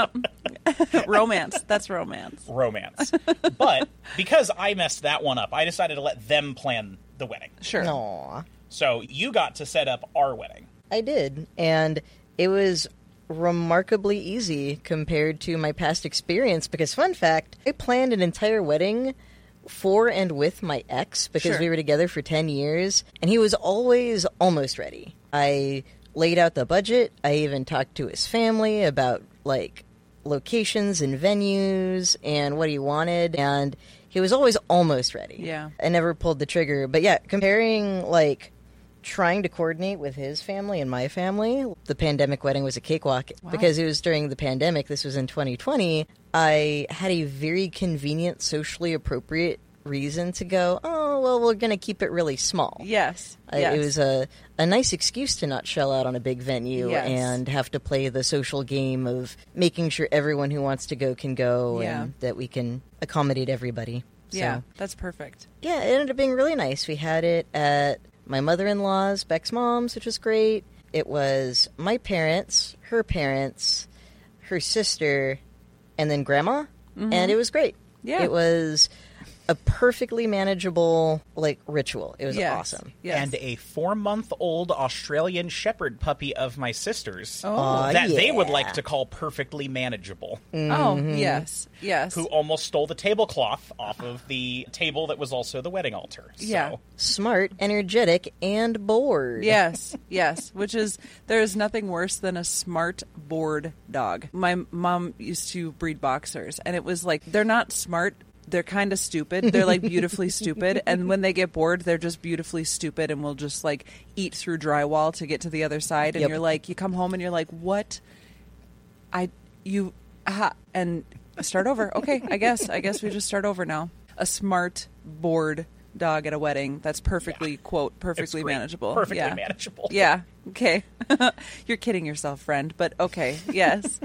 Romance. That's romance. Romance, but because I messed that one up, I decided to let them plan the wedding. Sure. Aw. So you got to set up our wedding. I did. And it was remarkably easy compared to my past experience because, fun fact, I planned an entire wedding for and with my ex because Sure. we were together for ten years, and he was always almost ready. I laid out the budget. I even talked to his family about, like, locations and venues and what he wanted, and he was always almost ready. Yeah. I never pulled the trigger. But yeah, comparing, like, trying to coordinate with his family and my family, the pandemic wedding was a cakewalk. Wow. Because it was during the pandemic, this was in twenty twenty, I had a very convenient, socially appropriate reason to go, oh, well, we're going to keep it really small. Yes. I- yes. It was a, a nice excuse to not shell out on a big venue Yes. and have to play the social game of making sure everyone who wants to go can go Yeah. and that we can accommodate everybody. So, Yeah. That's perfect. yeah, it ended up being really nice. We had it at my mother-in-law's, Beck's mom's, which was great. It was my parents, her parents, her sister, and then grandma, and it was great. Mm-hmm. Yeah. It was a perfectly manageable, like, ritual. It was Yes. awesome. Yes. And a four-month-old Australian Shepherd puppy of my sister's Oh. Aw, that they would yeah. like to call perfectly manageable, Oh, yes. Yes. who almost stole the tablecloth off of the table that was also the wedding altar. So, Yeah. Smart, energetic, and bored. Yes, yes, which is, there is nothing worse than a smart, bored dog. My mom used to breed boxers, and it was like, they're not smart, they're kind of stupid. They're like beautifully stupid, and when they get bored, they're just beautifully stupid and will just like eat through drywall to get to the other side. And Yep. you're like, you come home and you're like, what? I, you, aha, and start over. Okay, I guess, I guess we just start over now. A smart, bored dog at a wedding that's perfectly, quote, it's perfectly great. manageable. Perfectly Yeah. manageable. Yeah. Okay. You're kidding yourself, friend, but okay. Yes.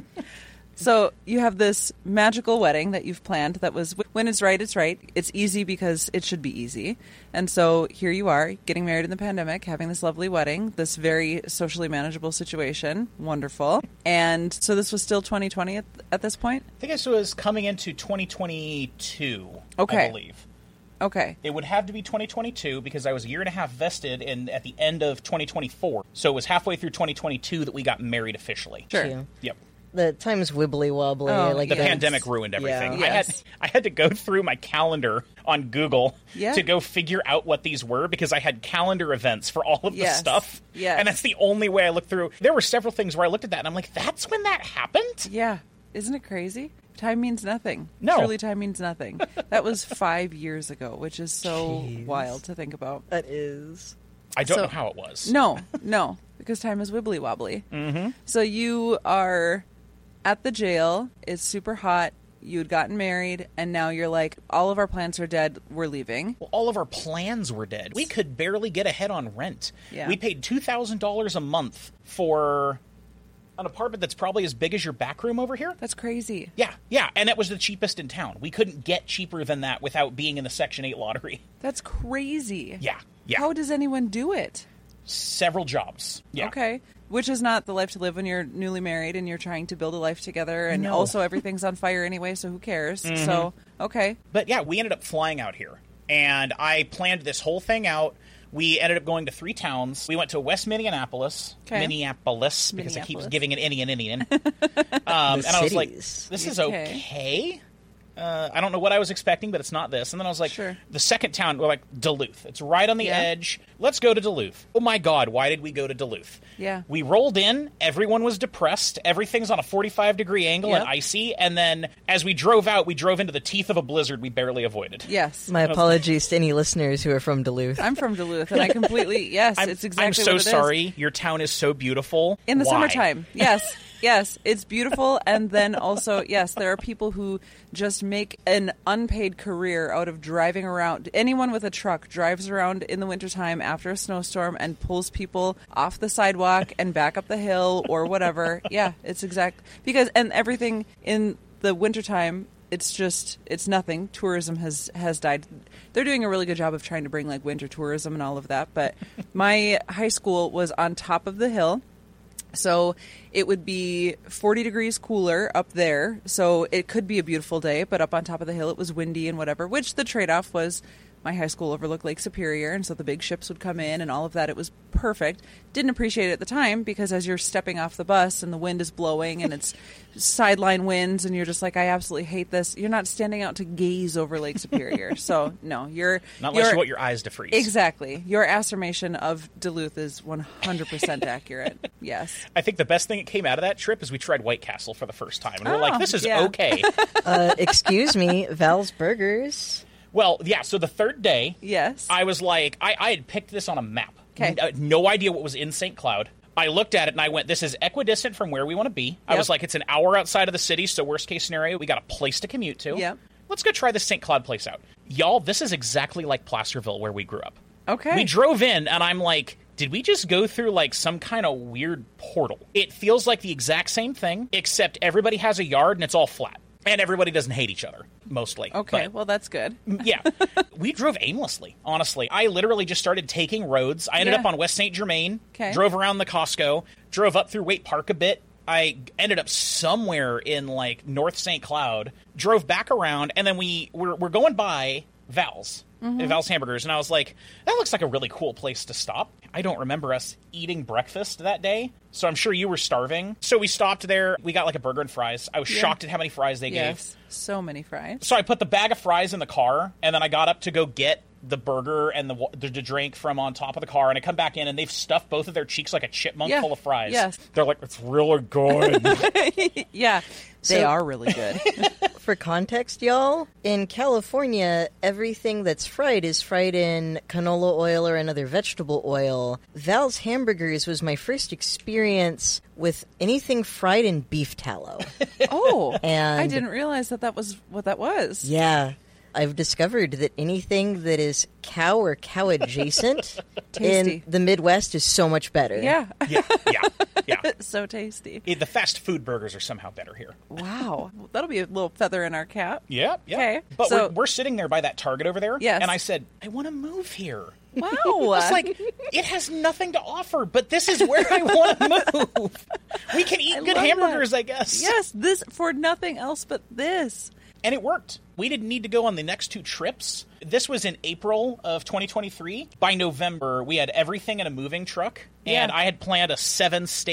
So you have this magical wedding that you've planned that was, when it's right, it's right. It's easy because it should be easy. And so here you are, getting married in the pandemic, having this lovely wedding, this very socially manageable situation. Wonderful. And so this was still twenty twenty at, at this point? I think this was coming into twenty twenty-two, Okay. I believe. Okay. It would have to be twenty twenty-two because I was a year and a half vested in at the end of twenty twenty-four. So it was halfway through twenty twenty-two that we got married officially. Sure. Cute. Yep. the time's wibbly wobbly. Oh, like The Yes. pandemic ruined everything. Yeah. I had Yes. I had to go through my calendar on Google Yeah. to go figure out what these were because I had calendar events for all of the Yes. stuff. Yes. And that's the only way I looked through. There were several things where I looked at that and I'm like, that's when that happened? Yeah. Isn't it crazy? Time means nothing. No. Truly, time means nothing. That was five years ago, which is so Jeez. wild to think about. That is. I don't So- know how it was. No, no, because time is wibbly wobbly. Mm-hmm. So you are at the jail. It's super hot. You had gotten married, and now you're like, all of our plans are dead. We're leaving. Well, all of our plans were dead. We could barely get ahead on rent. Yeah. We paid two thousand dollars a month for an apartment that's probably as big as your back room over here. That's crazy. Yeah, yeah, and that was the cheapest in town. We couldn't get cheaper than that without being in the Section eight lottery. That's crazy. Yeah, yeah. How does anyone do it? Several jobs. Yeah. Okay. Which is not the life to live when you're newly married and you're trying to build a life together. And No. also, everything's on fire anyway, so who cares? So, okay. But yeah, we ended up flying out here, and I planned this whole thing out. We ended up going to three towns. We went to West Minneapolis, Okay. Minneapolis, because it keeps Minneapolis. giving an Indian Indian. um, and I was like, cities. this is Okay. okay. Uh, I don't know what I was expecting, but it's not this. And then I was like, Sure. the second town, we're like, Duluth. It's right on the Yeah. edge. Let's go to Duluth. Oh my God, why did we go to Duluth? Yeah. We rolled in. Everyone was depressed. Everything's on a forty-five degree angle and Yep. icy. And then as we drove out, we drove into the teeth of a blizzard we barely avoided. Yes. My apologies to any listeners who are from Duluth. I'm from Duluth, and I completely, yes, I'm, it's exactly I'm so what it is. sorry. Your town is so beautiful. In the Why? summertime, yes, yes, it's beautiful. And then also, yes, there are people who just make an unpaid career out of driving around. Anyone with a truck drives around in the wintertime after a snowstorm and pulls people off the sidewalk and back up the hill or whatever. Yeah, it's exact because and everything in the wintertime. It's just it's nothing. Tourism has has died. They're doing a really good job of trying to bring like winter tourism and all of that. But my high school was on top of the hill. So it would be forty degrees cooler up there. So it could be a beautiful day, but up on top of the hill it was windy and whatever, which the trade-off was my high school overlooked Lake Superior, and so the big ships would come in and all of that. It was perfect. Didn't appreciate it at the time because as you're stepping off the bus and the wind is blowing and it's sideline winds and you're just like, I absolutely hate this. You're not standing out to gaze over Lake Superior. So no, you're Not unless you're- you want your eyes to freeze. Exactly. Your affirmation of Duluth is one hundred percent accurate. Yes. I think the best thing that came out of that trip is we tried White Castle for the first time. And we're Oh, like, this is yeah. okay. Uh, excuse me, Val's Burgers. Well, yeah, so the third day, Yes. I was like, I, I had picked this on a map. 'Kay. N- uh, no idea what was in Saint Cloud. I looked at it and I went, this is equidistant from where we want to be. I Yep. was like, it's an hour outside of the city, so worst case scenario, we got a place to commute to. Yep. Let's go try this Saint Cloud place out. Y'all, this is exactly like Placerville where we grew up. Okay. We drove in and I'm like, did we just go through like some kind of weird portal? It feels like the exact same thing, except everybody has a yard and it's all flat. And everybody doesn't hate each other, mostly. Okay, But- well, that's good. yeah. We drove aimlessly, honestly. I literally just started taking roads. I ended Yeah. up on West Saint Germain, 'Kay. drove around the Costco, drove up through Waite Park a bit. I ended up somewhere in like North Saint Cloud, drove back around, and then we were, we're going by Val's. Mm-hmm. Val's Hamburgers, and I was like, that looks like a really cool place to stop. I don't remember us eating breakfast that day, so I'm sure you were starving. So we stopped there. We got like a burger and fries. I was Yeah. shocked at how many fries they gave. Yes. So many fries. So I put the bag of fries in the car, and then I got up to go get the burger and the, wa- the, the drink from on top of the car, and I come back in, and they've stuffed both of their cheeks like a chipmunk Yeah. full of fries. Yes. They're like, it's really good. Yeah. They So- are really good. For context, y'all, in California, everything that's fried is fried in canola oil or another vegetable oil. Val's Hamburgers was my first experience with anything fried in beef tallow. Oh. And- I didn't realize that that was what that was. Yeah. I've discovered that anything that is cow or cow adjacent Tasty. in the Midwest is so much better. Yeah. yeah, yeah, yeah. So tasty. Eh, The fast food burgers are somehow better here. Wow. Well, that'll be a little feather in our cap. Yeah, yeah. Okay, But so- we're, we're sitting there by that Target over there, Yes. and I said, I want to move here. Wow. It's like, it has nothing to offer, but this is where I want to move. We can eat I good love hamburgers, that. I guess. Yes, this for nothing else but this. And it worked. We didn't need to go on the next two trips. This was in April of twenty twenty-three. By November, we had everything in a moving truck. And Yeah. I had planned a seven-state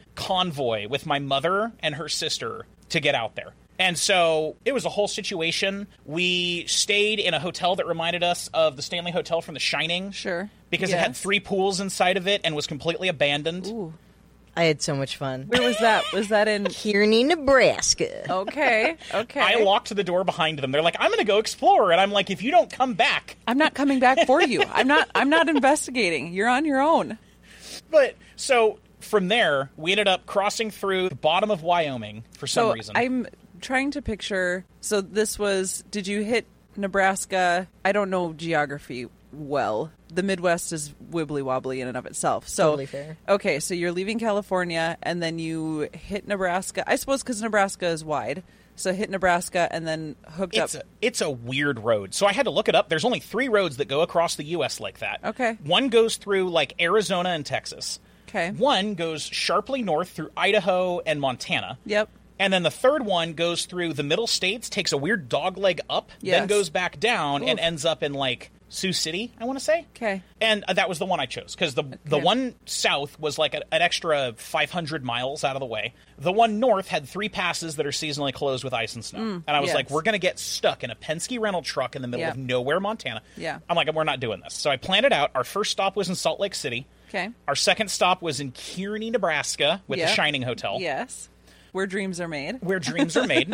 convoy with my mother and her sister to get out there. And so it was a whole situation. We stayed in a hotel that reminded us of the Stanley Hotel from The Shining. Sure. Because yes. it had three pools inside of it and was completely abandoned. Ooh. I had so much fun. Where was that? Was that in... Kearney, Nebraska. Okay, okay. I locked the door behind them. They're like, I'm going to go explore. And I'm like, if you don't come back... I'm not coming back for you. I'm not I'm not investigating. You're on your own. But, so, from there, we ended up crossing through the bottom of Wyoming for some so reason. I'm trying to picture... So this was... Did you hit Nebraska? I don't know geography well. The Midwest is wibbly wobbly in and of itself. So, Totally fair. Okay, so you're leaving California and then you hit Nebraska. I suppose because Nebraska is wide. So hit Nebraska and then hooked it's up. A, it's a weird road. So I had to look it up. There's only three roads that go across the U S like that. Okay. One goes through like Arizona and Texas. Okay. One goes sharply north through Idaho and Montana. Yep. And then the third one goes through the middle states, takes a weird dogleg up, Yes. then goes back down Oof. and ends up in like Sioux City, I want to say. Okay. And uh, that was the one I chose because the the Okay. one south was like a, an extra five hundred miles out of the way. The one north had three passes that are seasonally closed with ice and snow. and I was yes. like, we're going to get stuck in a Penske rental truck in the middle Yeah. of nowhere, Montana. Yeah. I'm like, we're not doing this. So I planned it out. Our first stop was in Salt Lake City. Okay. Our second stop was in Kearney, Nebraska with Yep. the Shining Hotel. Yes. Where dreams are made. Where dreams are made.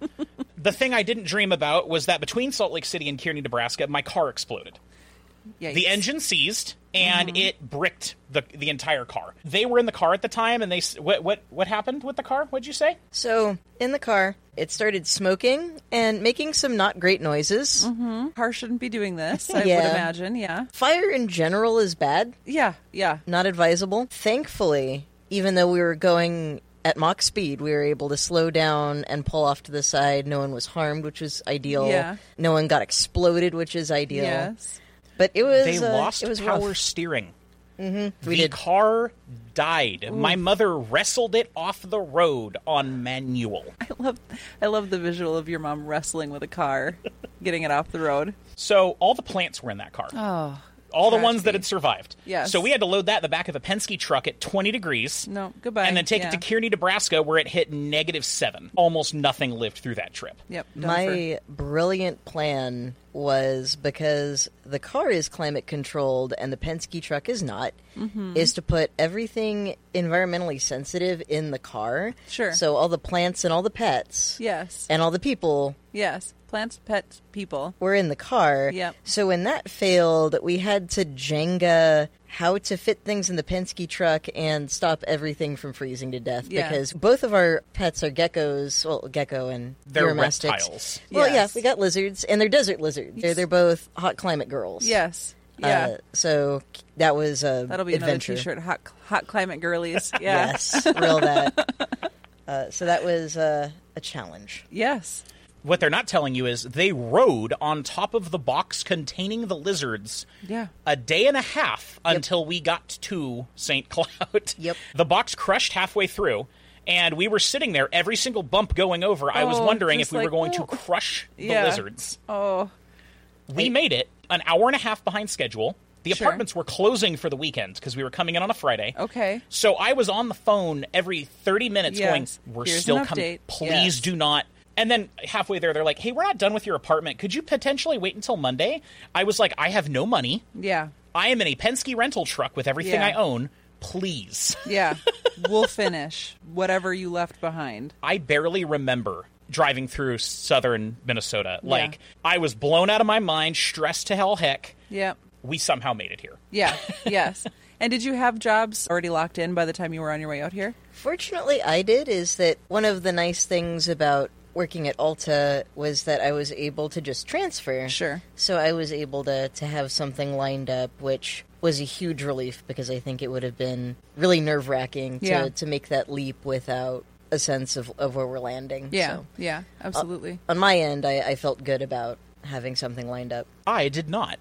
The thing I didn't dream about was that between Salt Lake City and Kearney, Nebraska, my car exploded. Yikes. The engine seized, and Mm-hmm. it bricked the the entire car. They were in the car at the time, and they s- what what what happened with the car? What'd you say? So, in the car, it started smoking and making some not great noises. Mm-hmm. Car shouldn't be doing this, I would Yeah. imagine. Yeah. Fire in general is bad, Yeah. Yeah. not advisable. Thankfully, even though we were going at Mach speed, we were able to slow down and pull off to the side. No one was harmed, which was ideal. Yeah. No one got exploded, which is ideal. Yes. But it was They uh, lost it was power rough. steering. Mm-hmm. We the did. car died. My mother wrestled it off the road on manual. I love I love the visual of your mom wrestling with a car, getting it off the road. So all the plants were in that car. Oh. all the ones that tragedy. had survived. Yes. So we had to load that in the back of a Penske truck at twenty degrees. No, goodbye. And then take Yeah. it to Kearney, Nebraska, where it hit negative seven. Almost nothing lived through that trip. Yep. done My brilliant plan was, because the car is climate controlled and the Penske truck is not, Mm-hmm. is to put everything environmentally sensitive in the car. Sure. So all the plants and all the pets for- Yes. and all the people Yes. Plants, pets, people. were in the car. Yep. So when that failed, we had to Jenga how to fit things in the Penske truck and stop everything from freezing to death. Yeah. Because both of our pets are geckos, well, gecko and They're Eurymestics. reptiles. Well, Yes. yeah, we got lizards, and they're desert lizards. They're, they're both hot climate girls. Yes. Yeah. Uh, so that was a That'll be adventure. another T-shirt. Hot, hot climate girlies. Yeah. Yes, real that. Uh, so that was uh, a challenge. Yes. What they're not telling you is they rode on top of the box containing the lizards Yeah. a day and a half until we got to Saint Cloud. Yep. The box crushed halfway through, and we were sitting there, every single bump going over. I was Oh, wondering if just we were like, going oh. to crush the Yeah. lizards. Oh. We made it an hour and a half behind schedule. The Sure. apartments were closing for the weekend because we were coming in on a Friday. Okay. So I was on the phone every thirty minutes Yes. going, we're Here's still an coming. update. Please Yes. do not. And then halfway there, they're like, hey, we're not done with your apartment. Could you potentially wait until Monday? I was like, I have no money. Yeah. I am in a Penske rental truck with everything Yeah. I own. Please. Yeah. We'll finish whatever you left behind. I barely remember driving through southern Minnesota. Like, I was blown out of my mind, stressed to hell heck. Yep. We somehow made it here. Yeah. Yes. And did you have jobs already locked in by the time you were on your way out here? Fortunately, I did. Is that one of the nice things about working at Ulta was that I was able to just transfer. Sure. So I was able to, to have something lined up, which was a huge relief because I think it would have been really nerve-wracking to, Yeah. to make that leap without a sense of, of where we're landing. Yeah. So, Yeah. Absolutely. on my end, I, I felt good about having something lined up. I did not.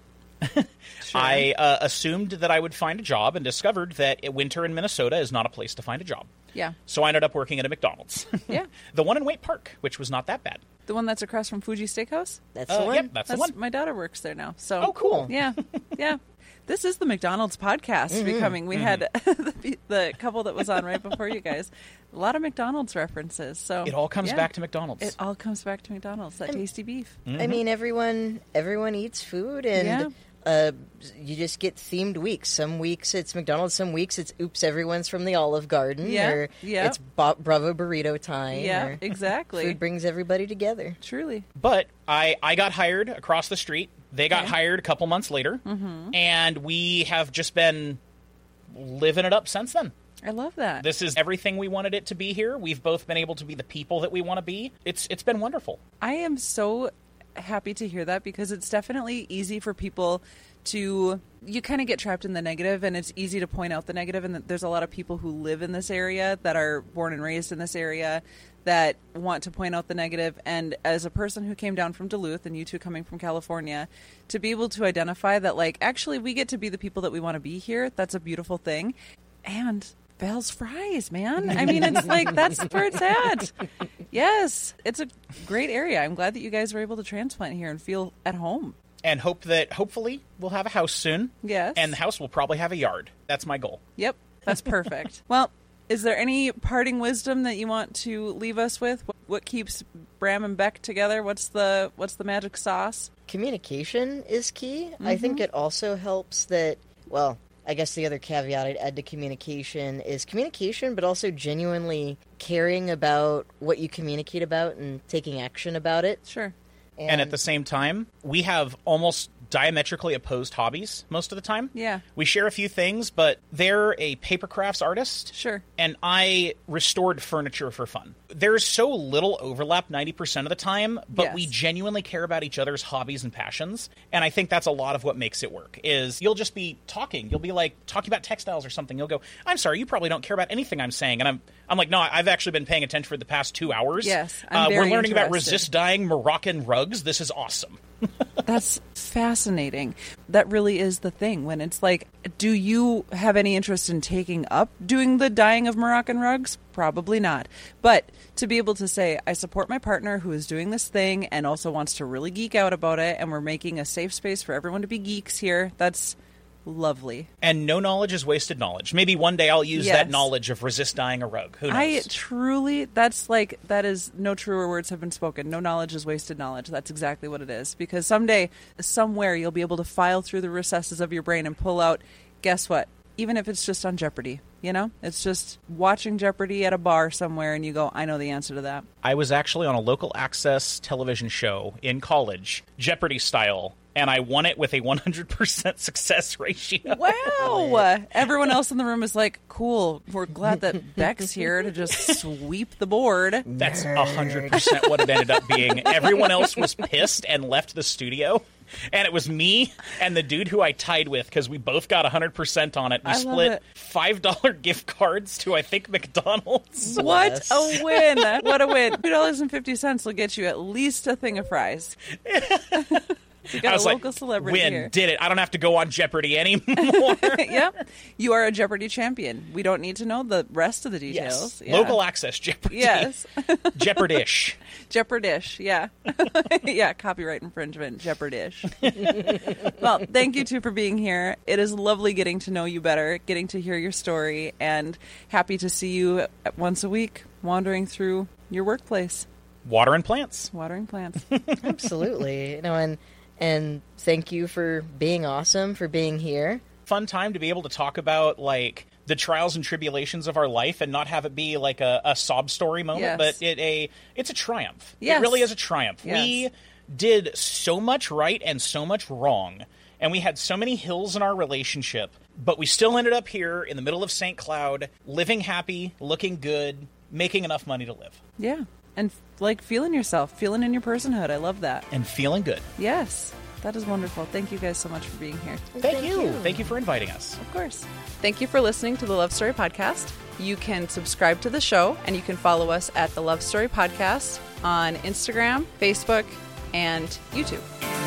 Sure. I uh, assumed that I would find a job and discovered that winter in Minnesota is not a place to find a job. Yeah. So I ended up working at a McDonald's. Yeah. The one in Waite Park, which was not that bad. The one that's across from Fuji Steakhouse? That's Uh, the one. Yep, that's, That's the one. my daughter works there now. So Oh, cool. Yeah. Yeah. This is the McDonald's podcast Mm-hmm. becoming. We Mm-hmm. had the, the couple that was on right before you guys. A lot of McDonald's references. So It all comes yeah, back to McDonald's. It all comes back to McDonald's. That tasty beef. I mean, everyone everyone eats food, and Yeah. uh, you just get themed weeks. Some weeks it's McDonald's, some weeks it's Oops, everyone's from the Olive Garden, Yeah, or yeah. it's Bo- Bravo Burrito time. Yeah, or exactly. Food brings everybody together. Truly. But I, I got hired across the street. They got Okay. hired a couple months later. Mm-hmm. And we have just been living it up since then. I love that. This is everything we wanted it to be here. We've both been able to be the people that we want to be. It's It's been wonderful. I am so happy to hear that because it's definitely easy for people to you kind of get trapped in the negative, and it's easy to point out the negative, and there's a lot of people who live in this area that are born and raised in this area that want to point out the negative. And as a person who came down from Duluth, and you two coming from California, to be able to identify that, like, actually we get to be the people that we want to be here, that's a beautiful thing. And Bell's Fries, man. I mean, it's like, that's where it's at. Yes, it's a great area. I'm glad that you guys were able to transplant here and feel at home. And hope that hopefully we'll have a house soon. Yes. And the house will probably have a yard. That's my goal. Yep, that's perfect. Well, is there any parting wisdom that you want to leave us with? What, what keeps Bram and Beck together? What's the what's the magic sauce? Communication is key. I think it also helps that, well, I guess the other caveat I'd add to communication is communication, but also genuinely caring about what you communicate about and taking action about it. Sure. And at the same time, we have almost diametrically opposed hobbies most of the time. Yeah. We share a few things, but they're a paper crafts artist. Sure. And I restored furniture for fun. There's so little overlap ninety percent of the time, but Yes. we genuinely care about each other's hobbies and passions. And I think that's a lot of what makes it work, is you'll just be talking. You'll be like talking about textiles or something. You'll go, I'm sorry, you probably don't care about anything I'm saying. And I'm I'm like, no, I've actually been paying attention for the past two hours. Yes, I'm uh, very We're learning about interested. resist dyeing Moroccan rugs. This is awesome. That's fascinating. That really is the thing. When it's like, do you have any interest in taking up doing the dyeing of Moroccan rugs? Probably not. But to be able to say, I support my partner who is doing this thing and also wants to really geek out about it, and we're making a safe space for everyone to be geeks here, that's lovely. And no knowledge is wasted knowledge. Maybe one day I'll use Yes. that knowledge of resist dyeing a rug. Who knows? I truly, that's like, that is, no truer words have been spoken. No knowledge is wasted knowledge. That's exactly what it is. Because someday, somewhere, you'll be able to file through the recesses of your brain and pull out, guess what? Even if it's just on Jeopardy, you know? It's just watching Jeopardy at a bar somewhere and you go, I know the answer to that. I was actually on a local access television show in college, Jeopardy style, and I won it with a one hundred percent success ratio. Wow! Everyone else in the room is like, cool, we're glad that Beck's here to just sweep the board. That's one hundred percent what it ended up being. Everyone else was pissed and left the studio. And it was me and the dude who I tied with, because we both got one hundred percent on it. We I love split it. five dollar gift cards to, I think, McDonald's. What Bless. a win! What a win! two dollars and fifty cents will get you at least a thing of fries. We I got was a local like, celebrity win, here. did it. I don't have to go on Jeopardy anymore. Yep. You are a Jeopardy champion. We don't need to know the rest of the details. Yes. Yeah. Local access Jeopardy. Yes. Jeopardish. Jeopardish. Yeah. Yeah. Copyright infringement. Jeopardish. Well, thank you two for being here. It is lovely getting to know you better, getting to hear your story, and happy to see you once a week wandering through your workplace, Water and plants. watering plants. Absolutely. You know, and and thank you for being awesome, for being here. Fun time to be able to talk about, like, the trials and tribulations of our life and not have it be like a, a sob story moment, Yes. but it a it's a triumph. Yes. It really is a triumph. Yes. We did so much right and so much wrong, and we had so many hills in our relationship, but we still ended up here in the middle of Saint Cloud, living happy, looking good, making enough money to live, Yeah. And like feeling yourself, feeling in your personhood. I love that. and feeling good. Yes. That is wonderful. Thank you guys so much for being here. Thank, Thank you. you. Thank you for inviting us. Of course. Thank you for listening to the Love Story Podcast. You can subscribe to the show and you can follow us at the Love Story Podcast on Instagram, Facebook, and YouTube.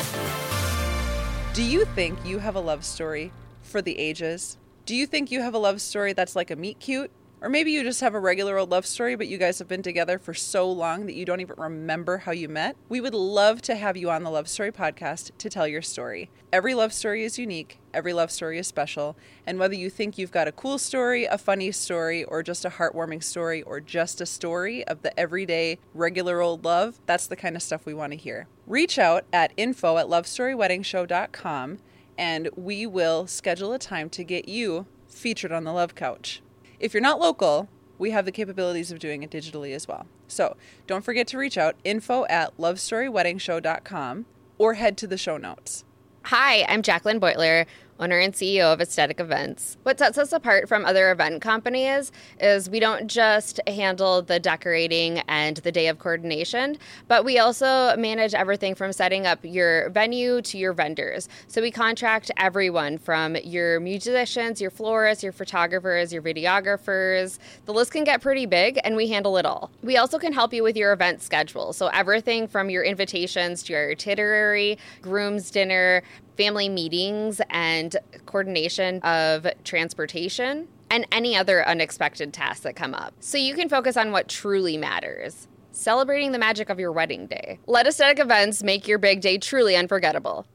Do you think you have a love story for the ages? Do you think you have a love story that's like a meet cute? Or maybe you just have a regular old love story, but you guys have been together for so long that you don't even remember how you met. We would love to have you on the Love Story podcast to tell your story. Every love story is unique. Every love story is special. And whether you think you've got a cool story, a funny story, or just a heartwarming story, or just a story of the everyday, regular old love, that's the kind of stuff we want to hear. Reach out at info at love story wedding show dot com and we will schedule a time to get you featured on the Love Couch. If you're not local, we have the capabilities of doing it digitally as well. So don't forget to reach out, info at love story wedding show dot com, or head to the show notes. Hi, I'm Jacqueline Beutler, owner and C E O of Aesthetic Events. What sets us apart from other event companies is we don't just handle the decorating and the day of coordination, but we also manage everything from setting up your venue to your vendors. So we contract everyone from your musicians, your florists, your photographers, your videographers. The list can get pretty big, and we handle it all. We also can help you with your event schedule. So everything from your invitations to your itinerary, groom's dinner, family meetings, and coordination of transportation, and any other unexpected tasks that come up. So you can focus on what truly matters, celebrating the magic of your wedding day. Let Aesthetic Events make your big day truly unforgettable.